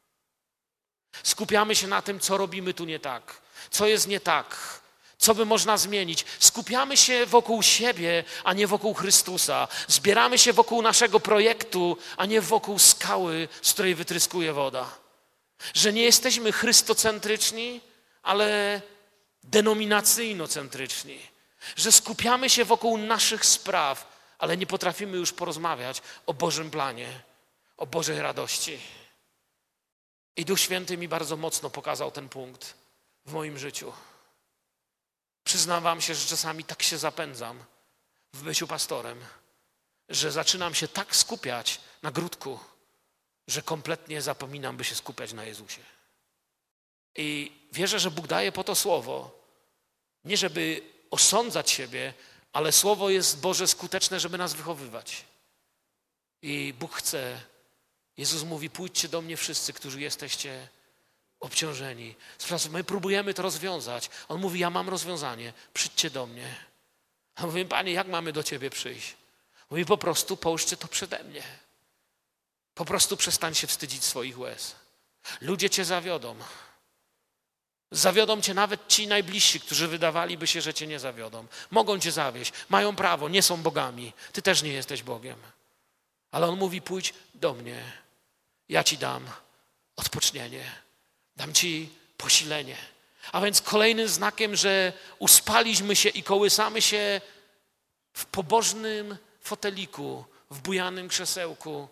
Skupiamy się na tym, co robimy tu nie tak, co jest nie tak, co by można zmienić. Skupiamy się wokół siebie, a nie wokół Chrystusa. Zbieramy się wokół naszego projektu, a nie wokół skały, z której wytryskuje woda. Że nie jesteśmy chrystocentryczni, ale denominacyjnocentryczni. Że skupiamy się wokół naszych spraw, ale nie potrafimy już porozmawiać o Bożym planie, o Bożej radości. I Duch Święty mi bardzo mocno pokazał ten punkt w moim życiu. Przyznam wam się, że czasami tak się zapędzam w byciu pastorem, że zaczynam się tak skupiać na grudku, że kompletnie zapominam, by się skupiać na Jezusie. I wierzę, że Bóg daje po to słowo, nie żeby osądzać siebie, ale słowo jest Boże skuteczne, żeby nas wychowywać. I Bóg chce, Jezus mówi, pójdźcie do mnie wszyscy, którzy jesteście obciążeni. My próbujemy to rozwiązać. On mówi, ja mam rozwiązanie, przyjdźcie do mnie. A mówię, Panie, jak mamy do Ciebie przyjść? Mówi, po prostu połóżcie to przede mnie. Po prostu przestań się wstydzić swoich łez. Ludzie Cię zawiodą. Zawiodą Cię nawet ci najbliżsi, którzy wydawaliby się, że Cię nie zawiodą. Mogą Cię zawieść, mają prawo, nie są bogami. Ty też nie jesteś Bogiem. Ale On mówi, pójdź do mnie. Ja Ci dam odpocznienie. Dam Ci posilenie. A więc kolejnym znakiem, że uspaliśmy się i kołysamy się w pobożnym foteliku, w bujanym krzesełku,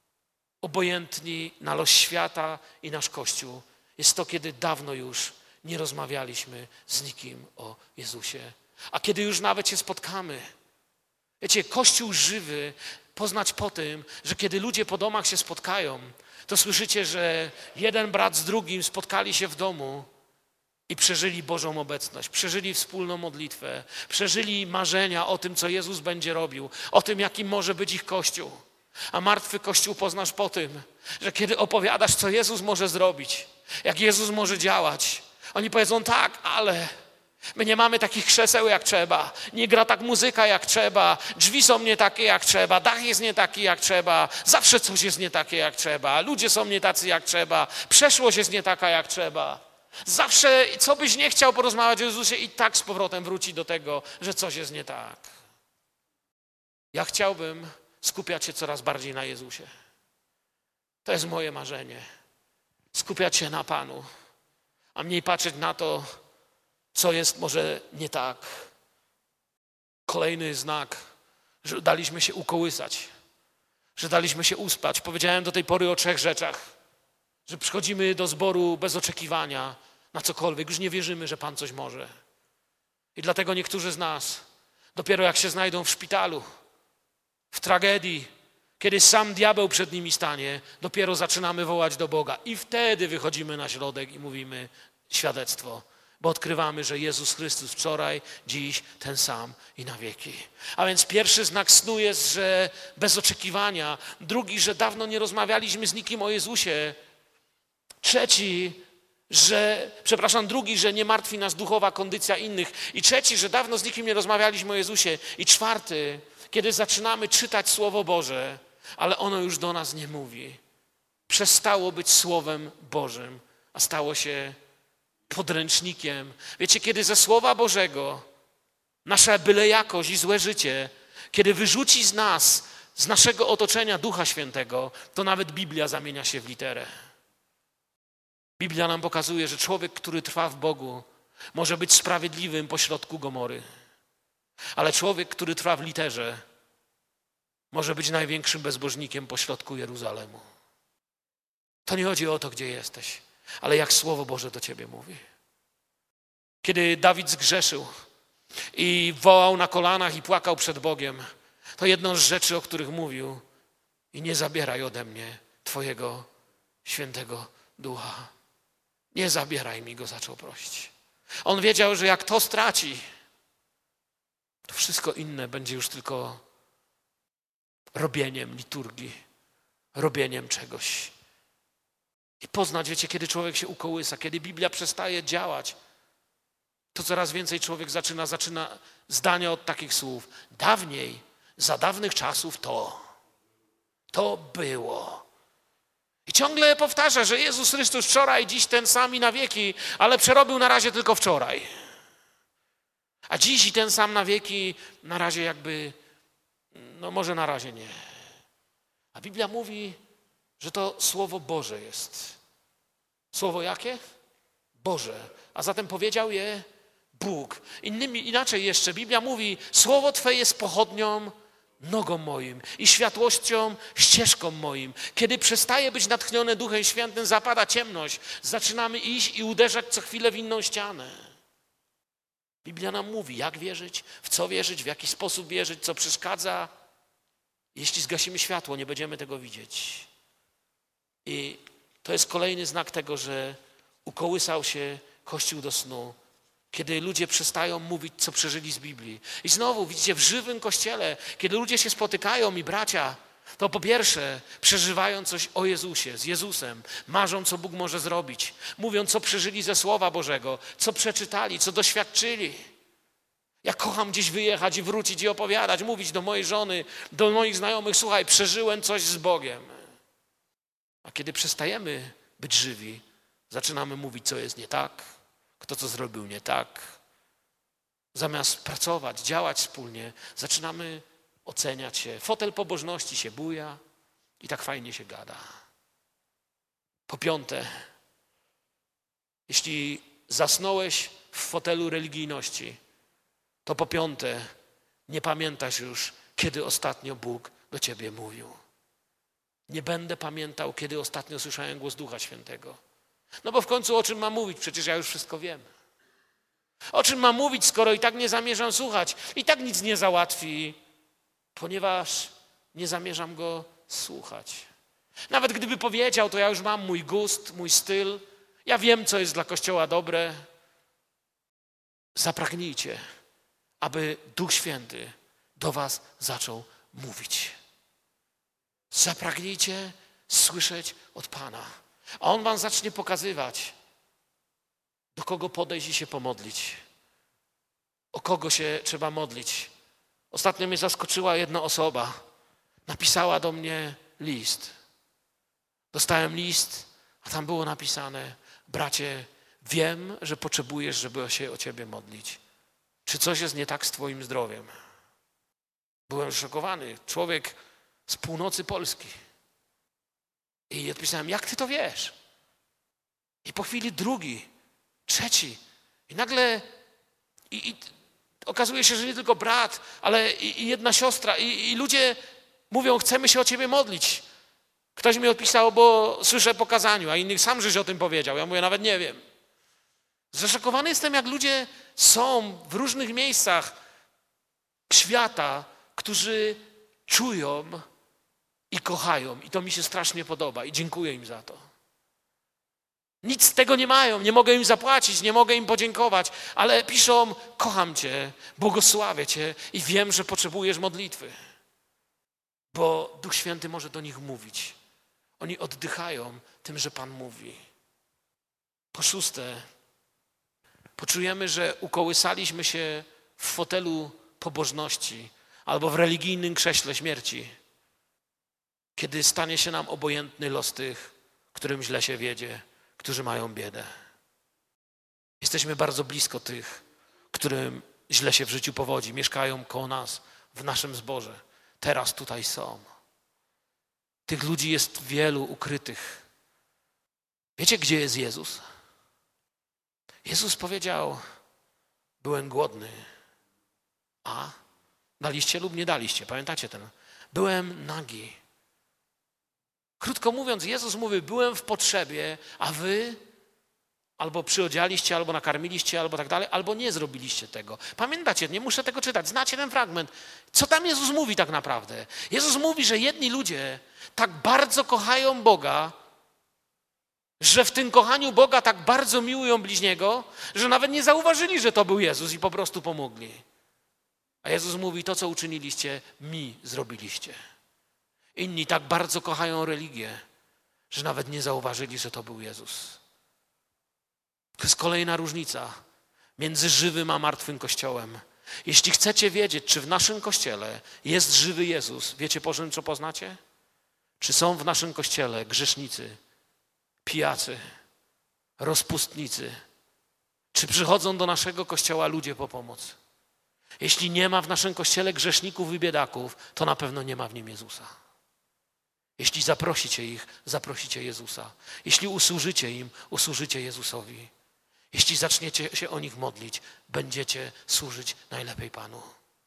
obojętni na los świata i nasz Kościół, jest to, kiedy dawno już nie rozmawialiśmy z nikim o Jezusie. A kiedy już nawet się spotkamy. Wiecie, Kościół żywy poznać po tym, że kiedy ludzie po domach się spotkają, to słyszycie, że jeden brat z drugim spotkali się w domu i przeżyli Bożą obecność, przeżyli wspólną modlitwę, przeżyli marzenia o tym, co Jezus będzie robił, o tym, jakim może być ich Kościół. A martwy Kościół poznasz po tym, że kiedy opowiadasz, co Jezus może zrobić, jak Jezus może działać, oni powiedzą tak, ale my nie mamy takich krzeseł jak trzeba, nie gra tak muzyka jak trzeba, drzwi są nie takie jak trzeba, dach jest nie taki jak trzeba, zawsze coś jest nie takie jak trzeba, ludzie są nie tacy jak trzeba, przeszłość jest nie taka jak trzeba. Zawsze, co byś nie chciał porozmawiać o Jezusie, i tak z powrotem wróci do tego, że coś jest nie tak. Ja chciałbym skupiać się coraz bardziej na Jezusie. To jest moje marzenie. Skupiać się na Panu, a mniej patrzeć na to, co jest może nie tak. Kolejny znak, że daliśmy się ukołysać, że daliśmy się uspać. Powiedziałem do tej pory o trzech rzeczach, że przychodzimy do zboru bez oczekiwania na cokolwiek, już nie wierzymy, że Pan coś może. I dlatego niektórzy z nas, dopiero jak się znajdą w szpitalu, w tragedii, kiedy sam diabeł przed nimi stanie, dopiero zaczynamy wołać do Boga. I wtedy wychodzimy na środek i mówimy świadectwo, bo odkrywamy, że Jezus Chrystus wczoraj, dziś ten sam i na wieki. A więc pierwszy znak snu jest, że bez oczekiwania. Drugi, że dawno nie rozmawialiśmy z nikim o Jezusie. Trzeci, że, przepraszam, drugi, że nie martwi nas duchowa kondycja innych. I trzeci, że dawno z nikim nie rozmawialiśmy o Jezusie. I czwarty, kiedy zaczynamy czytać Słowo Boże, ale ono już do nas nie mówi. Przestało być Słowem Bożym, a stało się podręcznikiem. Wiecie, kiedy ze Słowa Bożego nasza byle jakość i złe życie, kiedy wyrzuci z nas, z naszego otoczenia Ducha Świętego, to nawet Biblia zamienia się w literę. Biblia nam pokazuje, że człowiek, który trwa w Bogu, może być sprawiedliwym pośrodku Gomory. Ale człowiek, który trwa w literze, może być największym bezbożnikiem pośrodku Jeruzalemu. To nie chodzi o to, gdzie jesteś, ale jak Słowo Boże do ciebie mówi. Kiedy Dawid zgrzeszył i wołał na kolanach i płakał przed Bogiem, to jedną z rzeczy, o których mówił: i nie zabieraj ode mnie Twojego Świętego Ducha. Nie zabieraj mi Go, zaczął prosić. On wiedział, że jak to straci, to wszystko inne będzie już tylko robieniem liturgii, robieniem czegoś. I poznać, wiecie, kiedy człowiek się ukołysa, kiedy Biblia przestaje działać, to coraz więcej człowiek zaczyna, zaczyna zdania od takich słów. Dawniej, za dawnych czasów to, to było. I ciągle powtarza, że Jezus Chrystus wczoraj, dziś ten sam i na wieki, ale przerobił na razie tylko wczoraj. A dziś i ten sam na wieki, na razie jakby, no może na razie nie. A Biblia mówi, że to Słowo Boże jest. Słowo jakie? Boże. A zatem powiedział je Bóg. Innymi, inaczej jeszcze, Biblia mówi, Słowo Twe jest pochodnią nogą moim i światłością ścieżką moim. Kiedy przestaje być natchnione Duchem Świętym, zapada ciemność, zaczynamy iść i uderzać co chwilę w inną ścianę. Biblia nam mówi, jak wierzyć, w co wierzyć, w jaki sposób wierzyć, co przeszkadza. Jeśli zgasimy światło, nie będziemy tego widzieć. I to jest kolejny znak tego, że ukołysał się Kościół do snu, kiedy ludzie przestają mówić, co przeżyli z Biblii. I znowu, widzicie, w żywym Kościele, kiedy ludzie się spotykają i bracia, to po pierwsze przeżywają coś o Jezusie, z Jezusem, marzą, co Bóg może zrobić, mówią, co przeżyli ze Słowa Bożego, co przeczytali, co doświadczyli. Ja kocham gdzieś wyjechać i wrócić i opowiadać, mówić do mojej żony, do moich znajomych, słuchaj, przeżyłem coś z Bogiem. A kiedy przestajemy być żywi, zaczynamy mówić, co jest nie tak, kto co zrobił nie tak. Zamiast pracować, działać wspólnie, zaczynamy oceniać się. Fotel pobożności się buja i tak fajnie się gada. Po piąte, jeśli zasnąłeś w fotelu religijności, to po piąte, nie pamiętasz już, kiedy ostatnio Bóg do ciebie mówił. Nie będę pamiętał, kiedy ostatnio słyszałem głos Ducha Świętego. No bo w końcu o czym mam mówić? Przecież ja już wszystko wiem. O czym mam mówić, skoro i tak nie zamierzam słuchać? I tak nic nie załatwi, ponieważ nie zamierzam go słuchać. Nawet gdyby powiedział, to ja już mam mój gust, mój styl. Ja wiem, co jest dla Kościoła dobre. Zapragnijcie, aby Duch Święty do was zaczął mówić. Zapragnijcie słyszeć od Pana. A On wam zacznie pokazywać, do kogo podejść i się pomodlić. O kogo się trzeba modlić. Ostatnio mnie zaskoczyła jedna osoba. Napisała do mnie list. Dostałem list, a tam było napisane: bracie, wiem, że potrzebujesz, żeby się o ciebie modlić. Czy coś jest nie tak z twoim zdrowiem? Byłem szokowany. Człowiek z północy Polski. I odpisałem, jak ty to wiesz? I po chwili drugi, trzeci. I nagle i, i okazuje się, że nie tylko brat, ale i, i jedna siostra. I, I ludzie mówią, chcemy się o ciebie modlić. Ktoś mi odpisał, bo słyszę po kazaniu, a innych sam żeś o tym powiedział. Ja mówię, nawet nie wiem. Zaszokowany jestem, jak ludzie są w różnych miejscach świata, którzy czują i kochają. I to mi się strasznie podoba i dziękuję im za to. Nic z tego nie mają, nie mogę im zapłacić, nie mogę im podziękować, ale piszą, kocham cię, błogosławię cię i wiem, że potrzebujesz modlitwy. Bo Duch Święty może do nich mówić. Oni oddychają tym, że Pan mówi. Po szóste, poczujemy, że ukołysaliśmy się w fotelu pobożności albo w religijnym krześle śmierci, kiedy stanie się nam obojętny los tych, którym źle się wiedzie, którzy mają biedę. Jesteśmy bardzo blisko tych, którym źle się w życiu powodzi, mieszkają koło nas, w naszym zborze. Teraz tutaj są. Tych ludzi jest wielu ukrytych. Wiecie, gdzie jest Jezus? Jezus powiedział, byłem głodny, a daliście lub nie daliście. Pamiętacie ten? Byłem nagi. Krótko mówiąc, Jezus mówi, byłem w potrzebie, a wy albo przyodzialiście, albo nakarmiliście, albo tak dalej, albo nie zrobiliście tego. Pamiętacie, nie muszę tego czytać, znacie ten fragment. Co tam Jezus mówi tak naprawdę? Jezus mówi, że jedni ludzie tak bardzo kochają Boga, że w tym kochaniu Boga tak bardzo miłują bliźniego, że nawet nie zauważyli, że to był Jezus i po prostu pomogli. A Jezus mówi, to co uczyniliście, mi zrobiliście. Inni tak bardzo kochają religię, że nawet nie zauważyli, że to był Jezus. To jest kolejna różnica między żywym a martwym Kościołem. Jeśli chcecie wiedzieć, czy w naszym Kościele jest żywy Jezus, wiecie po czym co poznacie? Czy są w naszym Kościele grzesznicy, pijacy, rozpustnicy? Czy przychodzą do naszego Kościoła ludzie po pomoc? Jeśli nie ma w naszym Kościele grzeszników i biedaków, to na pewno nie ma w nim Jezusa. Jeśli zaprosicie ich, zaprosicie Jezusa. Jeśli usłużycie im, usłużycie Jezusowi. Jeśli zaczniecie się o nich modlić, będziecie służyć najlepiej Panu.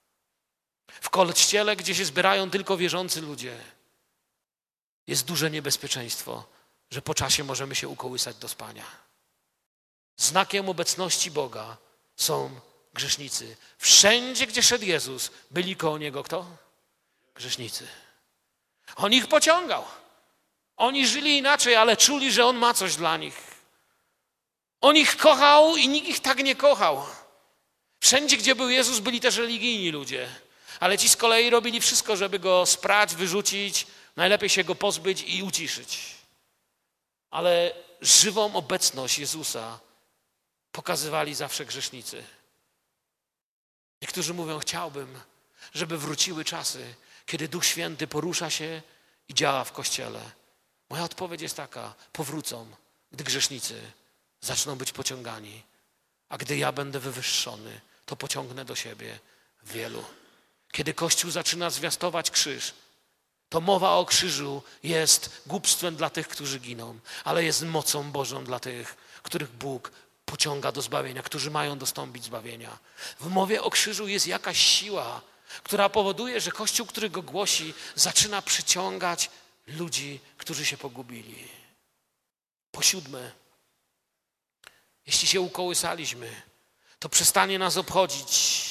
W kościele, gdzie się zbierają tylko wierzący ludzie, jest duże niebezpieczeństwo, że po czasie możemy się ukołysać do spania. Znakiem obecności Boga są grzesznicy. Wszędzie, gdzie szedł Jezus, byli koło Niego kto? Grzesznicy. On ich pociągał. Oni żyli inaczej, ale czuli, że On ma coś dla nich. On ich kochał i nikt ich tak nie kochał. Wszędzie, gdzie był Jezus, byli też religijni ludzie. Ale ci z kolei robili wszystko, żeby Go sprać, wyrzucić, najlepiej się Go pozbyć i uciszyć. Ale żywą obecność Jezusa pokazywali zawsze grzesznicy. Niektórzy mówią, chciałbym, żeby wróciły czasy, kiedy Duch Święty porusza się i działa w Kościele. Moja odpowiedź jest taka, powrócą, gdy grzesznicy zaczną być pociągani, a gdy ja będę wywyższony, to pociągnę do siebie wielu. Kiedy Kościół zaczyna zwiastować krzyż, to mowa o krzyżu jest głupstwem dla tych, którzy giną, ale jest mocą Bożą dla tych, których Bóg pociąga do zbawienia, którzy mają dostąpić zbawienia. W mowie o krzyżu jest jakaś siła, która powoduje, że Kościół, który go głosi, zaczyna przyciągać ludzi, którzy się pogubili. Po siódme, jeśli się ukołysaliśmy, to przestanie nas obchodzić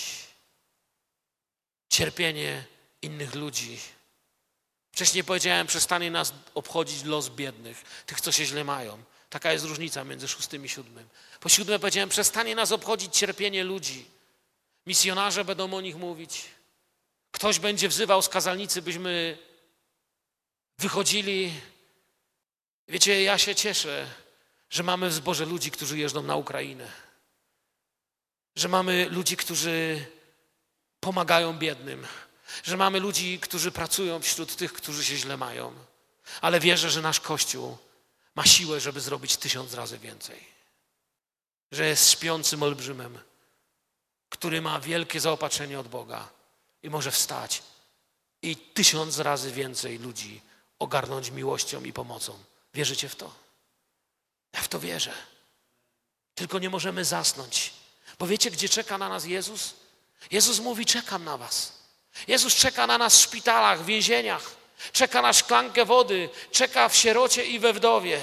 cierpienie innych ludzi. Wcześniej powiedziałem, przestanie nas obchodzić los biednych, tych, co się źle mają. Taka jest różnica między szóstym i siódmym. Po siódme powiedziałem, przestanie nas obchodzić cierpienie ludzi. Misjonarze będą o nich mówić. Ktoś będzie wzywał z kazalnicy, byśmy wychodzili. Wiecie, ja się cieszę, że mamy w zborze ludzi, którzy jeżdżą na Ukrainę. Że mamy ludzi, którzy pomagają biednym. Że mamy ludzi, którzy pracują wśród tych, którzy się źle mają. Ale wierzę, że nasz Kościół ma siłę, żeby zrobić tysiąc razy więcej. Że jest śpiącym olbrzymem, który ma wielkie zaopatrzenie od Boga i może wstać i tysiąc razy więcej ludzi ogarnąć miłością i pomocą. Wierzycie w to? Ja w to wierzę. Tylko nie możemy zasnąć. Bo wiecie, gdzie czeka na nas Jezus? Jezus mówi, czekam na was. Jezus czeka na nas w szpitalach, w więzieniach. Czeka na szklankę wody. Czeka w sierocie i we wdowie.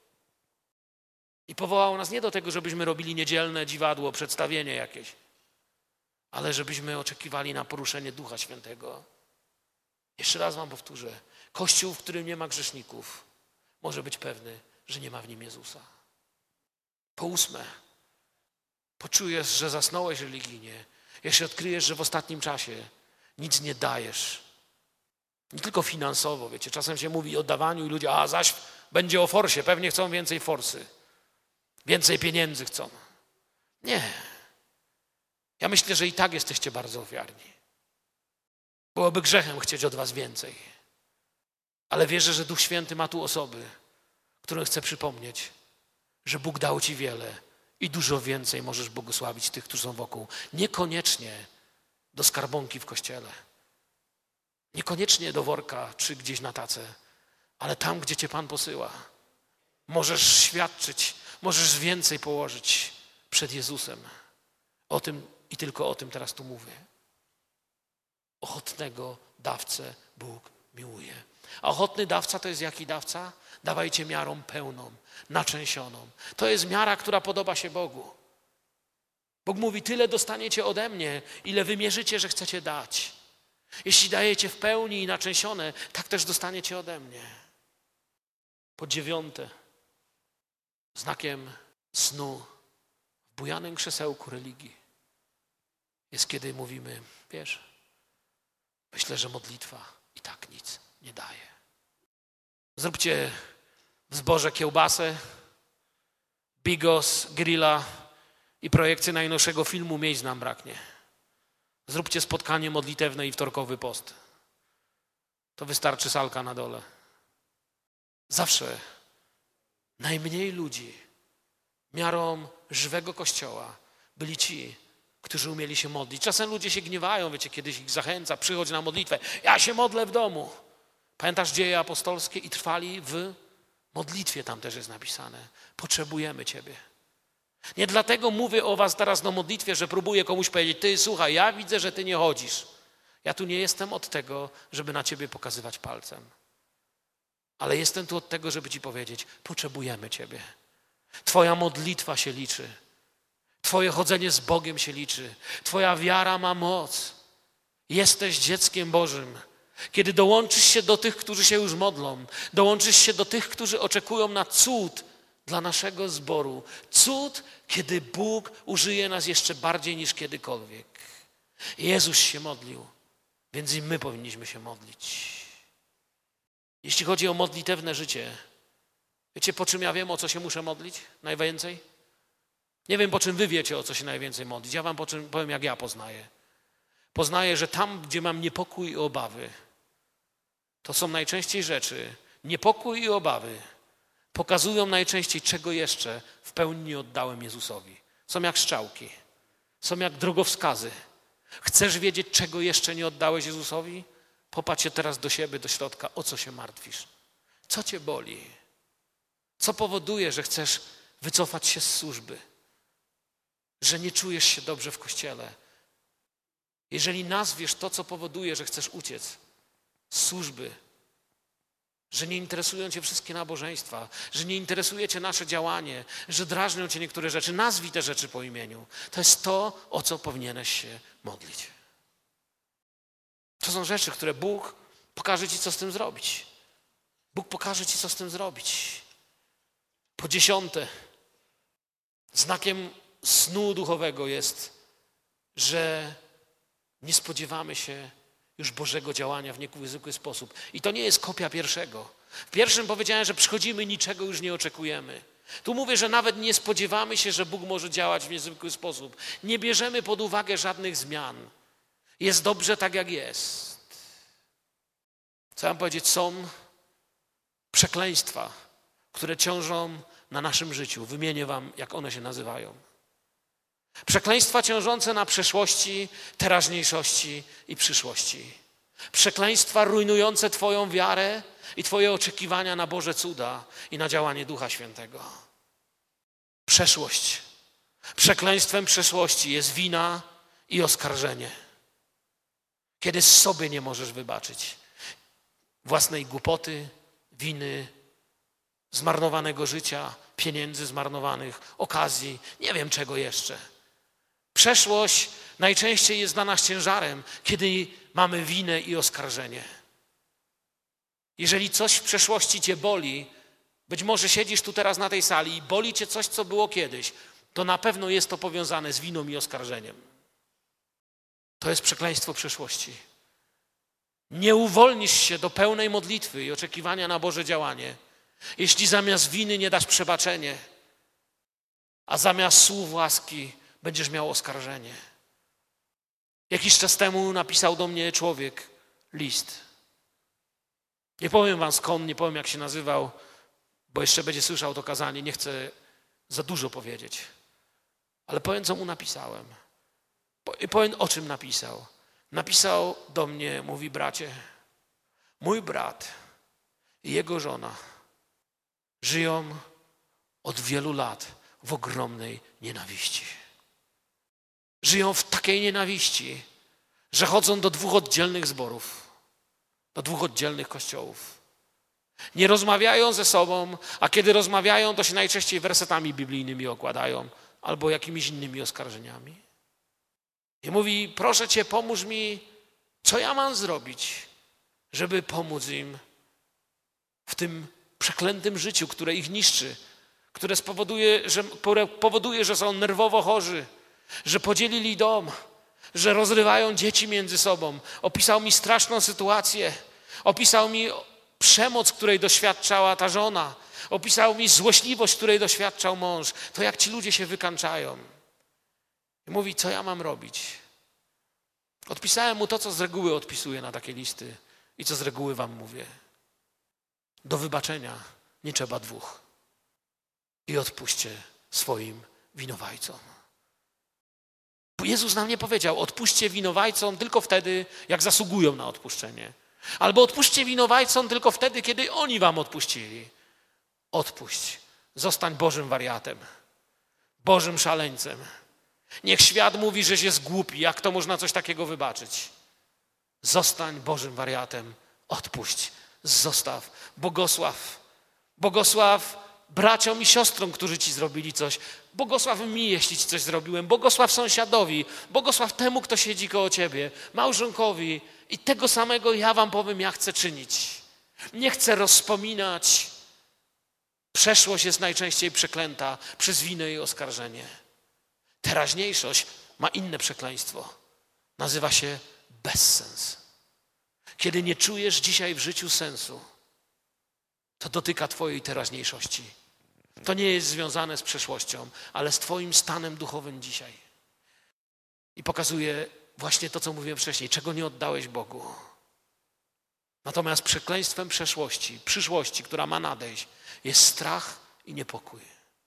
I powołał nas nie do tego, żebyśmy robili niedzielne dziwadło, przedstawienie jakieś, ale żebyśmy oczekiwali na poruszenie Ducha Świętego. Jeszcze raz wam powtórzę. Kościół, w którym nie ma grzeszników, może być pewny, że nie ma w nim Jezusa. Po ósme, poczujesz, że zasnąłeś religijnie, jeśli odkryjesz, że w ostatnim czasie nic nie dajesz. Nie tylko finansowo, wiecie, czasem się mówi o dawaniu i ludzie, a zaś będzie o forsie, pewnie chcą więcej forsy. Więcej pieniędzy chcą. Nie. Ja myślę, że i tak jesteście bardzo ofiarni. Byłoby grzechem chcieć od was więcej. Ale wierzę, że Duch Święty ma tu osoby, którym chce przypomnieć, że Bóg dał ci wiele i dużo więcej możesz błogosławić tych, którzy są wokół. Niekoniecznie do skarbonki w kościele. Niekoniecznie do worka czy gdzieś na tacę, ale tam, gdzie cię Pan posyła. Możesz świadczyć, możesz więcej położyć przed Jezusem. O tym i tylko o tym teraz tu mówię. Ochotnego dawcę Bóg miłuje. A ochotny dawca to jest jaki dawca? Dawajcie miarą pełną, naczęsioną. To jest miara, która podoba się Bogu. Bóg mówi, tyle dostaniecie ode mnie, ile wymierzycie, że chcecie dać. Jeśli dajecie w pełni i naczęsione, tak też dostaniecie ode mnie. Po dziewiąte, znakiem snu w bujanym krzesełku religii jest, kiedy mówimy, wiesz, myślę, że modlitwa i tak nic nie daje. Zróbcie w zborze kiełbasę, bigos, grilla i projekcję najnowszego filmu Miejsc nam braknie. Zróbcie spotkanie modlitewne i wtorkowy post. To wystarczy salka na dole. Zawsze najmniej ludzi miarą żywego Kościoła byli ci, którzy umieli się modlić. Czasem ludzie się gniewają, wiecie, kiedyś ich zachęca, przychodź na modlitwę. Ja się modlę w domu. Pamiętasz dzieje apostolskie? I trwali w modlitwie, tam też jest napisane. Potrzebujemy Ciebie. Nie dlatego mówię o was teraz na modlitwie, że próbuję komuś powiedzieć, ty słuchaj, ja widzę, że ty nie chodzisz. Ja tu nie jestem od tego, żeby na ciebie pokazywać palcem. Ale jestem tu od tego, żeby ci powiedzieć, potrzebujemy ciebie. Twoja modlitwa się liczy. Twoje chodzenie z Bogiem się liczy. Twoja wiara ma moc. Jesteś dzieckiem Bożym. Kiedy dołączysz się do tych, którzy się już modlą, dołączysz się do tych, którzy oczekują na cud dla naszego zboru. Cud, kiedy Bóg użyje nas jeszcze bardziej niż kiedykolwiek. Jezus się modlił, więc i my powinniśmy się modlić. Jeśli chodzi o modlitewne życie, wiecie, po czym ja wiem, o co się muszę modlić najwięcej? Nie wiem, po czym wy wiecie, o co się najwięcej modlić. Ja wam po czym powiem, jak ja poznaję. Poznaję, że tam, gdzie mam niepokój i obawy, to są najczęściej rzeczy, niepokój i obawy pokazują najczęściej, czego jeszcze w pełni nie oddałem Jezusowi. Są jak strzałki, są jak drogowskazy. Chcesz wiedzieć, czego jeszcze nie oddałeś Jezusowi? Popatrz się teraz do siebie, do środka, o co się martwisz? Co cię boli? Co powoduje, że chcesz wycofać się z służby? Że nie czujesz się dobrze w Kościele? Jeżeli nazwiesz to, co powoduje, że chcesz uciec z służby, że nie interesują cię wszystkie nabożeństwa, że nie interesuje cię nasze działanie, że drażnią cię niektóre rzeczy, nazwij te rzeczy po imieniu. To jest to, o co powinieneś się modlić. To są rzeczy, które Bóg pokaże ci, co z tym zrobić. Bóg pokaże ci, co z tym zrobić. Po dziesiąte, znakiem snu duchowego jest, że nie spodziewamy się już Bożego działania w niezwykły sposób. I to nie jest kopia pierwszego. W pierwszym powiedziałem, że przychodzimy, niczego już nie oczekujemy. Tu mówię, że nawet nie spodziewamy się, że Bóg może działać w niezwykły sposób. Nie bierzemy pod uwagę żadnych zmian. Jest dobrze tak, jak jest. Co mam powiedzieć? Są przekleństwa, które ciążą na naszym życiu. Wymienię wam, jak one się nazywają. Przekleństwa ciążące na przeszłości, teraźniejszości i przyszłości. Przekleństwa rujnujące twoją wiarę i twoje oczekiwania na Boże cuda i na działanie Ducha Świętego. Przeszłość. Przekleństwem przeszłości jest wina i oskarżenie. Kiedy sobie nie możesz wybaczyć własnej głupoty, winy, zmarnowanego życia, pieniędzy zmarnowanych, okazji, nie wiem czego jeszcze. Przeszłość najczęściej jest dla nas ciężarem, kiedy mamy winę i oskarżenie. Jeżeli coś w przeszłości cię boli, być może siedzisz tu teraz na tej sali i boli cię coś, co było kiedyś, to na pewno jest to powiązane z winą i oskarżeniem. To jest przekleństwo przeszłości. Nie uwolnisz się do pełnej modlitwy i oczekiwania na Boże działanie, jeśli zamiast winy nie dasz przebaczenie, a zamiast słów łaski będziesz miał oskarżenie. Jakiś czas temu napisał do mnie człowiek list. Nie powiem wam skąd, nie powiem jak się nazywał, bo jeszcze będzie słyszał to kazanie, nie chcę za dużo powiedzieć. Ale powiem, co mu napisałem. I powiem, o czym napisał. Napisał do mnie, mówi: bracie, mój brat i jego żona żyją od wielu lat w ogromnej nienawiści. Żyją w takiej nienawiści, że chodzą do dwóch oddzielnych zborów, do dwóch oddzielnych kościołów. Nie rozmawiają ze sobą, a kiedy rozmawiają, to się najczęściej wersetami biblijnymi okładają albo jakimiś innymi oskarżeniami. I mówi: proszę cię, pomóż mi, co ja mam zrobić, żeby pomóc im w tym przeklętym życiu, które ich niszczy, które spowoduje, że, które powoduje, że są nerwowo chorzy, że podzielili dom, że rozrywają dzieci między sobą. Opisał mi straszną sytuację. Opisał mi przemoc, której doświadczała ta żona. Opisał mi złośliwość, której doświadczał mąż. To jak ci ludzie się wykańczają. I mówi: co ja mam robić? Odpisałem mu to, co z reguły odpisuję na takie listy i co z reguły wam mówię. Do wybaczenia nie trzeba dwóch. I odpuśćcie swoim winowajcom. Jezus nam nie powiedział: odpuśćcie winowajcom tylko wtedy, jak zasługują na odpuszczenie. Albo odpuśćcie winowajcom tylko wtedy, kiedy oni wam odpuścili. Odpuść. Zostań Bożym wariatem. Bożym szaleńcem. Niech świat mówi, że jest głupi. Jak to można coś takiego wybaczyć? Zostań Bożym wariatem. Odpuść. Zostaw. Błogosław. Błogosław braciom i siostrom, którzy ci zrobili coś. Błogosław mi, jeśli ci coś zrobiłem. Błogosław sąsiadowi. Błogosław temu, kto siedzi koło ciebie. Małżonkowi. I tego samego ja wam powiem, ja chcę czynić. Nie chcę rozpominać. Przeszłość jest najczęściej przeklęta przez winę i oskarżenie. Teraźniejszość ma inne przekleństwo. Nazywa się bezsens. Kiedy nie czujesz dzisiaj w życiu sensu, to dotyka twojej teraźniejszości. To nie jest związane z przeszłością, ale z twoim stanem duchowym dzisiaj. I pokazuje właśnie to, co mówiłem wcześniej, czego nie oddałeś Bogu. Natomiast przekleństwem przeszłości, przyszłości, która ma nadejść, jest strach i niepokój.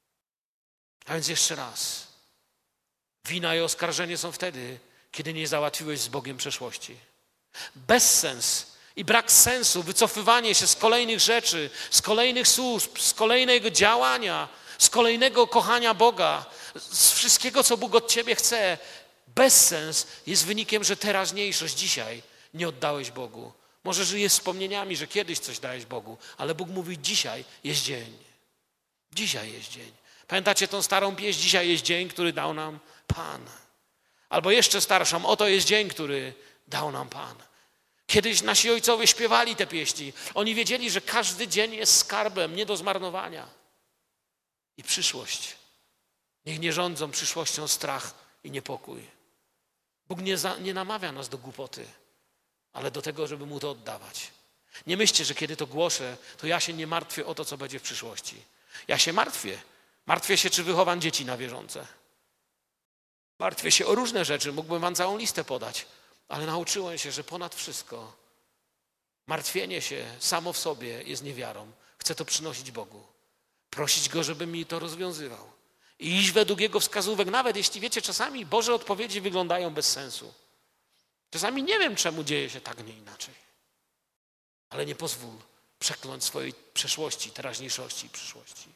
A więc jeszcze raz. Wina i oskarżenie są wtedy, kiedy nie załatwiłeś z Bogiem przeszłości. Bezsens i brak sensu, wycofywanie się z kolejnych rzeczy, z kolejnych służb, z kolejnego działania, z kolejnego kochania Boga, z wszystkiego, co Bóg od ciebie chce. Bezsens jest wynikiem, że teraźniejszość dzisiaj nie oddałeś Bogu. Może żyjesz wspomnieniami, że kiedyś coś dałeś Bogu, ale Bóg mówi, dzisiaj jest dzień. Dzisiaj jest dzień. Pamiętacie tą starą pieśń? Dzisiaj jest dzień, który dał nam Pan. Albo jeszcze starszą, oto jest dzień, który dał nam Pan. Kiedyś nasi ojcowie śpiewali te pieśni. Oni wiedzieli, że każdy dzień jest skarbem, nie do zmarnowania. I przyszłość. Niech nie rządzą przyszłością strach i niepokój. Bóg nie, za, nie namawia nas do głupoty, ale do tego, żeby Mu to oddawać. Nie myślcie, że kiedy to głoszę, to ja się nie martwię o to, co będzie w przyszłości. Ja się martwię. Martwię się, czy wychowam dzieci na wierzące. Martwię się o różne rzeczy. Mógłbym wam całą listę podać. Ale nauczyłem się, że ponad wszystko martwienie się samo w sobie jest niewiarą. Chcę to przynosić Bogu. Prosić Go, żeby mi to rozwiązywał. I iść według Jego wskazówek, nawet jeśli wiecie, czasami Boże odpowiedzi wyglądają bez sensu. Czasami nie wiem, czemu dzieje się tak, nie inaczej. Ale nie pozwól przekląć swojej przeszłości, teraźniejszości i przyszłości.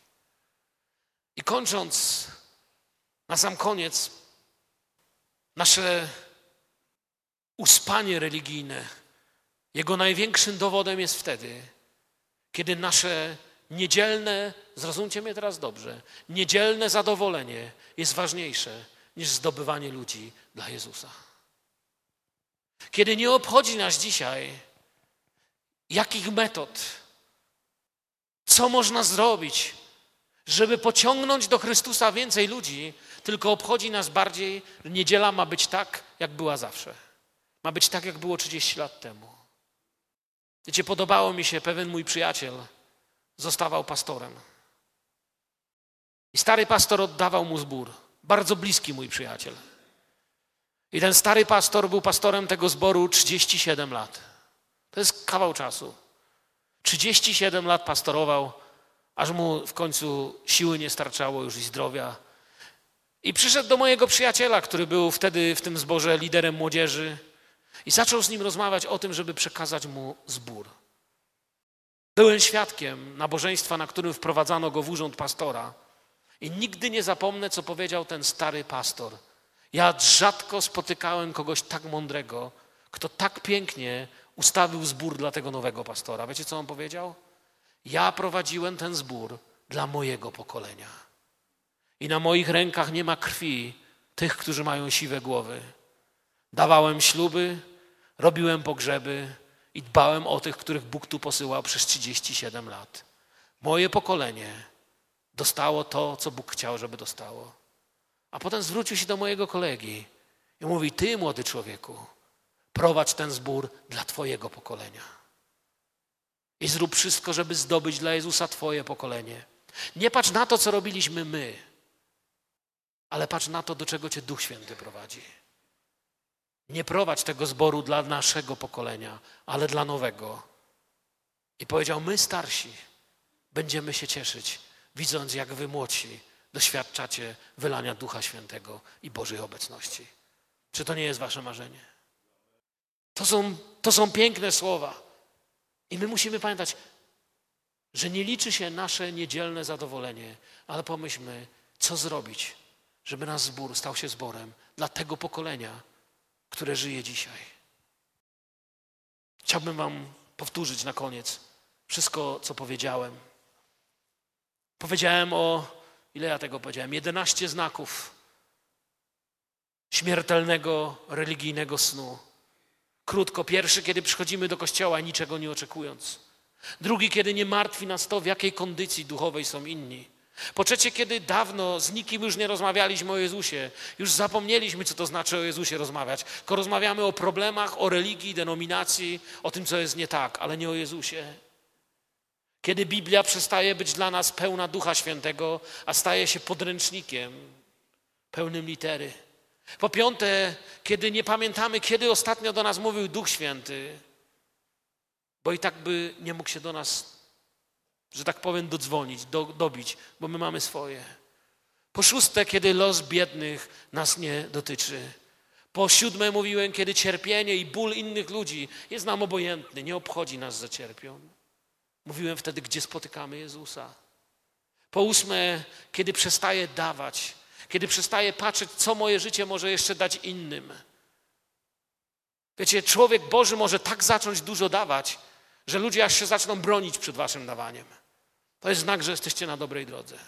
I kończąc, na sam koniec, nasze uspanie religijne, jego największym dowodem jest wtedy, kiedy nasze niedzielne, zrozumcie mnie teraz dobrze, niedzielne zadowolenie jest ważniejsze niż zdobywanie ludzi dla Jezusa. Kiedy nie obchodzi nas dzisiaj, jakich metod, co można zrobić, żeby pociągnąć do Chrystusa więcej ludzi, tylko obchodzi nas bardziej, że niedziela ma być tak, jak była zawsze. Ma być tak, jak było trzydzieści lat temu. Wiecie, podobało mi się, pewien mój przyjaciel zostawał pastorem. I stary pastor oddawał mu zbór. Bardzo bliski mój przyjaciel. I ten stary pastor był pastorem tego zboru trzydzieści siedem lat. To jest kawał czasu. trzydzieści siedem lat pastorował, aż mu w końcu siły nie starczało już i zdrowia. I przyszedł do mojego przyjaciela, który był wtedy w tym zborze liderem młodzieży i zaczął z nim rozmawiać o tym, żeby przekazać mu zbór. Byłem świadkiem nabożeństwa, na którym wprowadzano go w urząd pastora i nigdy nie zapomnę, co powiedział ten stary pastor. Ja rzadko spotykałem kogoś tak mądrego, kto tak pięknie ustawił zbór dla tego nowego pastora. Wiecie, co on powiedział? Ja prowadziłem ten zbór dla mojego pokolenia. I na moich rękach nie ma krwi tych, którzy mają siwe głowy. Dawałem śluby, robiłem pogrzeby i dbałem o tych, których Bóg tu posyłał przez trzydzieści siedem lat. Moje pokolenie dostało to, co Bóg chciał, żeby dostało. A potem zwrócił się do mojego kolegi i mówi, ty, młody człowieku, prowadź ten zbór dla twojego pokolenia. I zrób wszystko, żeby zdobyć dla Jezusa twoje pokolenie. Nie patrz na to, co robiliśmy my, ale patrz na to, do czego cię Duch Święty prowadzi. Nie prowadź tego zboru dla naszego pokolenia, ale dla nowego. I powiedział, my starsi będziemy się cieszyć, widząc, jak wy młodsi doświadczacie wylania Ducha Świętego i Bożej obecności. Czy to nie jest wasze marzenie? To są, to są piękne słowa. I my musimy pamiętać, że nie liczy się nasze niedzielne zadowolenie, ale pomyślmy, co zrobić, żeby nasz zbór stał się zborem dla tego pokolenia, które żyje dzisiaj. Chciałbym wam powtórzyć na koniec wszystko, co powiedziałem. Powiedziałem o, ile ja tego powiedziałem? jedenaście znaków śmiertelnego, religijnego snu. Krótko, pierwszy, kiedy przychodzimy do kościoła, niczego nie oczekując. Drugi, kiedy nie martwi nas to, w jakiej kondycji duchowej są inni. Po trzecie, kiedy dawno z nikim już nie rozmawialiśmy o Jezusie, już zapomnieliśmy, co to znaczy o Jezusie rozmawiać, tylko rozmawiamy o problemach, o religii, denominacji, o tym, co jest nie tak, ale nie o Jezusie. Kiedy Biblia przestaje być dla nas pełna Ducha Świętego, a staje się podręcznikiem pełnym litery. Po piąte, kiedy nie pamiętamy, kiedy ostatnio do nas mówił Duch Święty, bo i tak by nie mógł się do nas, że tak powiem, dodzwonić, do, dobić, bo my mamy swoje. Po szóste, kiedy los biednych nas nie dotyczy. Po siódme mówiłem, kiedy cierpienie i ból innych ludzi jest nam obojętny, nie obchodzi nas, że cierpią. Mówiłem wtedy, gdzie spotykamy Jezusa. Po ósme, kiedy przestaję dawać, kiedy przestaję patrzeć, co moje życie może jeszcze dać innym. Wiecie, człowiek Boży może tak zacząć dużo dawać, że ludzie aż się zaczną bronić przed waszym dawaniem. To jest znak, że jesteście na dobrej drodze.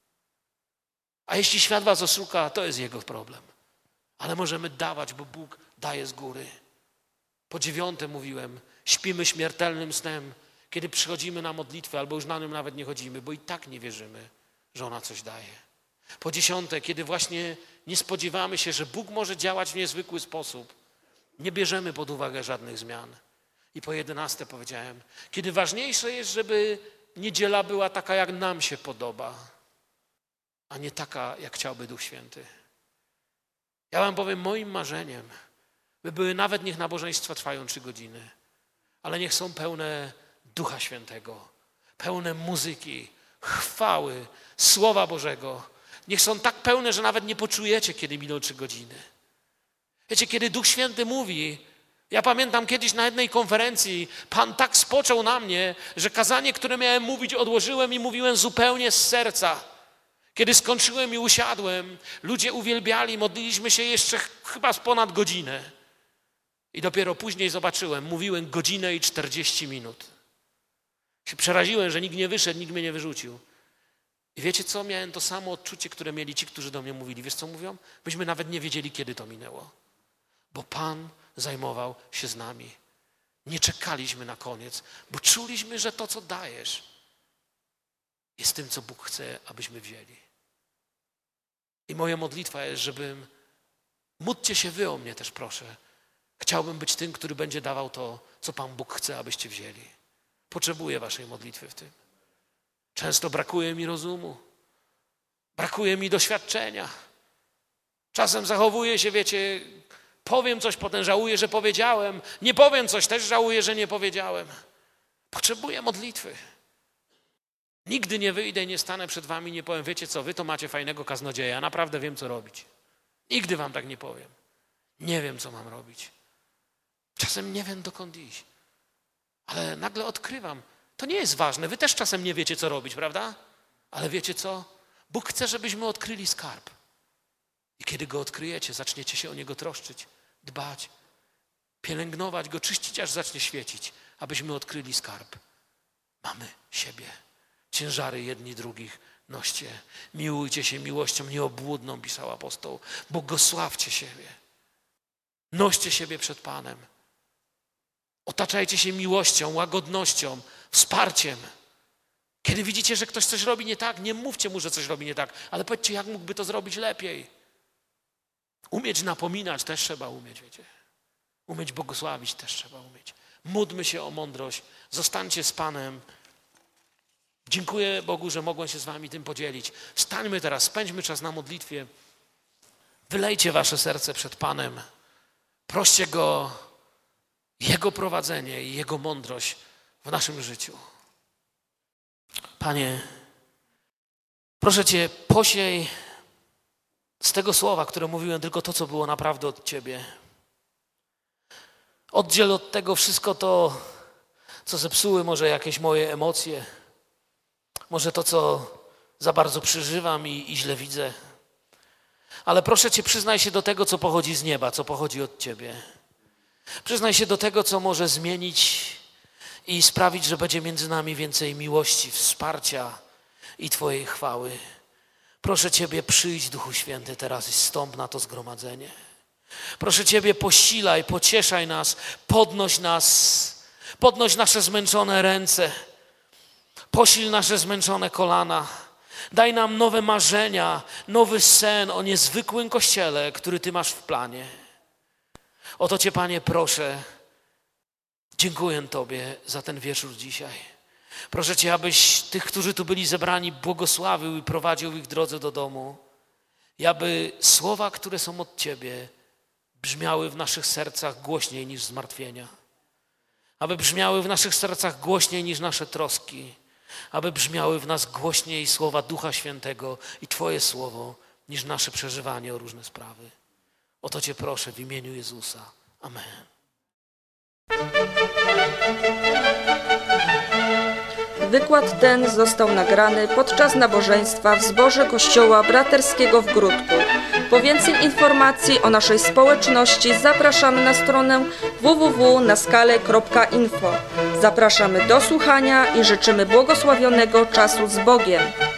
A jeśli świat was oszuka, to jest jego problem. Ale możemy dawać, bo Bóg daje z góry. Po dziewiąte mówiłem, śpimy śmiertelnym snem, kiedy przychodzimy na modlitwę, albo już na nim nawet nie chodzimy, bo i tak nie wierzymy, że ona coś daje. Po dziesiąte, kiedy właśnie nie spodziewamy się, że Bóg może działać w niezwykły sposób, nie bierzemy pod uwagę żadnych zmian. I po jedenaste powiedziałem, kiedy ważniejsze jest, żeby niedziela była taka, jak nam się podoba, a nie taka, jak chciałby Duch Święty. Ja wam powiem, moim marzeniem, by były nawet, niech nabożeństwa trwają trzy godziny, ale niech są pełne Ducha Świętego, pełne muzyki, chwały, Słowa Bożego. Niech są tak pełne, że nawet nie poczujecie, kiedy miną trzy godziny. Wiecie, kiedy Duch Święty mówi, ja pamiętam kiedyś na jednej konferencji, Pan tak spoczął na mnie, że kazanie, które miałem mówić, odłożyłem i mówiłem zupełnie z serca. Kiedy skończyłem i usiadłem, ludzie uwielbiali, modliliśmy się jeszcze chyba z ponad godzinę. I dopiero później zobaczyłem, mówiłem godzinę i czterdzieści minut. Się przeraziłem, że nikt nie wyszedł, nikt mnie nie wyrzucił. I wiecie co? Miałem to samo odczucie, które mieli ci, którzy do mnie mówili. Wiesz co mówią? Myśmy nawet nie wiedzieli, kiedy to minęło. Bo Pan zajmował się z nami. Nie czekaliśmy na koniec, bo czuliśmy, że to, co dajesz, jest tym, co Bóg chce, abyśmy wzięli. I moja modlitwa jest, żebym, módlcie się wy o mnie też, proszę. Chciałbym być tym, który będzie dawał to, co Pan Bóg chce, abyście wzięli. Potrzebuję waszej modlitwy w tym. Często brakuje mi rozumu. Brakuje mi doświadczenia. Czasem zachowuję się, wiecie, powiem coś, potem żałuję, że powiedziałem. Nie powiem coś, też żałuję, że nie powiedziałem. Potrzebuję modlitwy. Nigdy nie wyjdę i nie stanę przed wami i nie powiem, wiecie co, wy to macie fajnego kaznodzieja, ja naprawdę wiem, co robić. Nigdy wam tak nie powiem. Nie wiem, co mam robić. Czasem nie wiem, dokąd iść. Ale nagle odkrywam, to nie jest ważne. Wy też czasem nie wiecie, co robić, prawda? Ale wiecie co? Bóg chce, żebyśmy odkryli skarb. I kiedy go odkryjecie, zaczniecie się o niego troszczyć, dbać, pielęgnować go, czyścić, aż zacznie świecić, abyśmy odkryli skarb. Mamy siebie. Ciężary jedni drugich noście. Miłujcie się miłością nieobłudną, pisał apostoł. Błogosławcie siebie. Noście siebie przed Panem. Otaczajcie się miłością, łagodnością, wsparciem. Kiedy widzicie, że ktoś coś robi nie tak, nie mówcie mu, że coś robi nie tak, ale powiedzcie, jak mógłby to zrobić lepiej. Umieć napominać też trzeba umieć, wiecie. Umieć błogosławić też trzeba umieć. Módlmy się o mądrość. Zostańcie z Panem. Dziękuję Bogu, że mogłem się z wami tym podzielić. Wstańmy teraz, spędźmy czas na modlitwie. Wylejcie wasze serce przed Panem. Proście Go, Jego prowadzenie i Jego mądrość w naszym życiu. Panie, proszę Cię, posiej z tego słowa, które mówiłem, tylko to, co było naprawdę od Ciebie. Oddziel od tego wszystko to, co zepsuły może jakieś moje emocje, może to, co za bardzo przeżywam i, i źle widzę. Ale proszę Cię, przyznaj się do tego, co pochodzi z nieba, co pochodzi od Ciebie. Przyznaj się do tego, co może zmienić i sprawić, że będzie między nami więcej miłości, wsparcia i Twojej chwały. Proszę Ciebie, przyjdź, Duchu Święty, teraz i zstąp na to zgromadzenie. Proszę Ciebie, posilaj, pocieszaj nas, podnoś nas, podnoś nasze zmęczone ręce, posil nasze zmęczone kolana. Daj nam nowe marzenia, nowy sen o niezwykłym Kościele, który Ty masz w planie. O to Cię, Panie, proszę. Dziękuję Tobie za ten wieczór dzisiaj. Proszę Cię, abyś tych, którzy tu byli zebrani, błogosławił i prowadził ich drodze do domu. I aby słowa, które są od Ciebie, brzmiały w naszych sercach głośniej niż zmartwienia. Aby brzmiały w naszych sercach głośniej niż nasze troski. Aby brzmiały w nas głośniej słowa Ducha Świętego i Twoje słowo niż nasze przeżywanie o różne sprawy. O to Cię proszę w imieniu Jezusa. Amen. Wykład ten został nagrany podczas nabożeństwa w zborze Kościoła Braterskiego w Gródku. Po więcej informacji o naszej społeczności zapraszamy na stronę w w w kropka naskale kropka info. Zapraszamy do słuchania i życzymy błogosławionego czasu z Bogiem.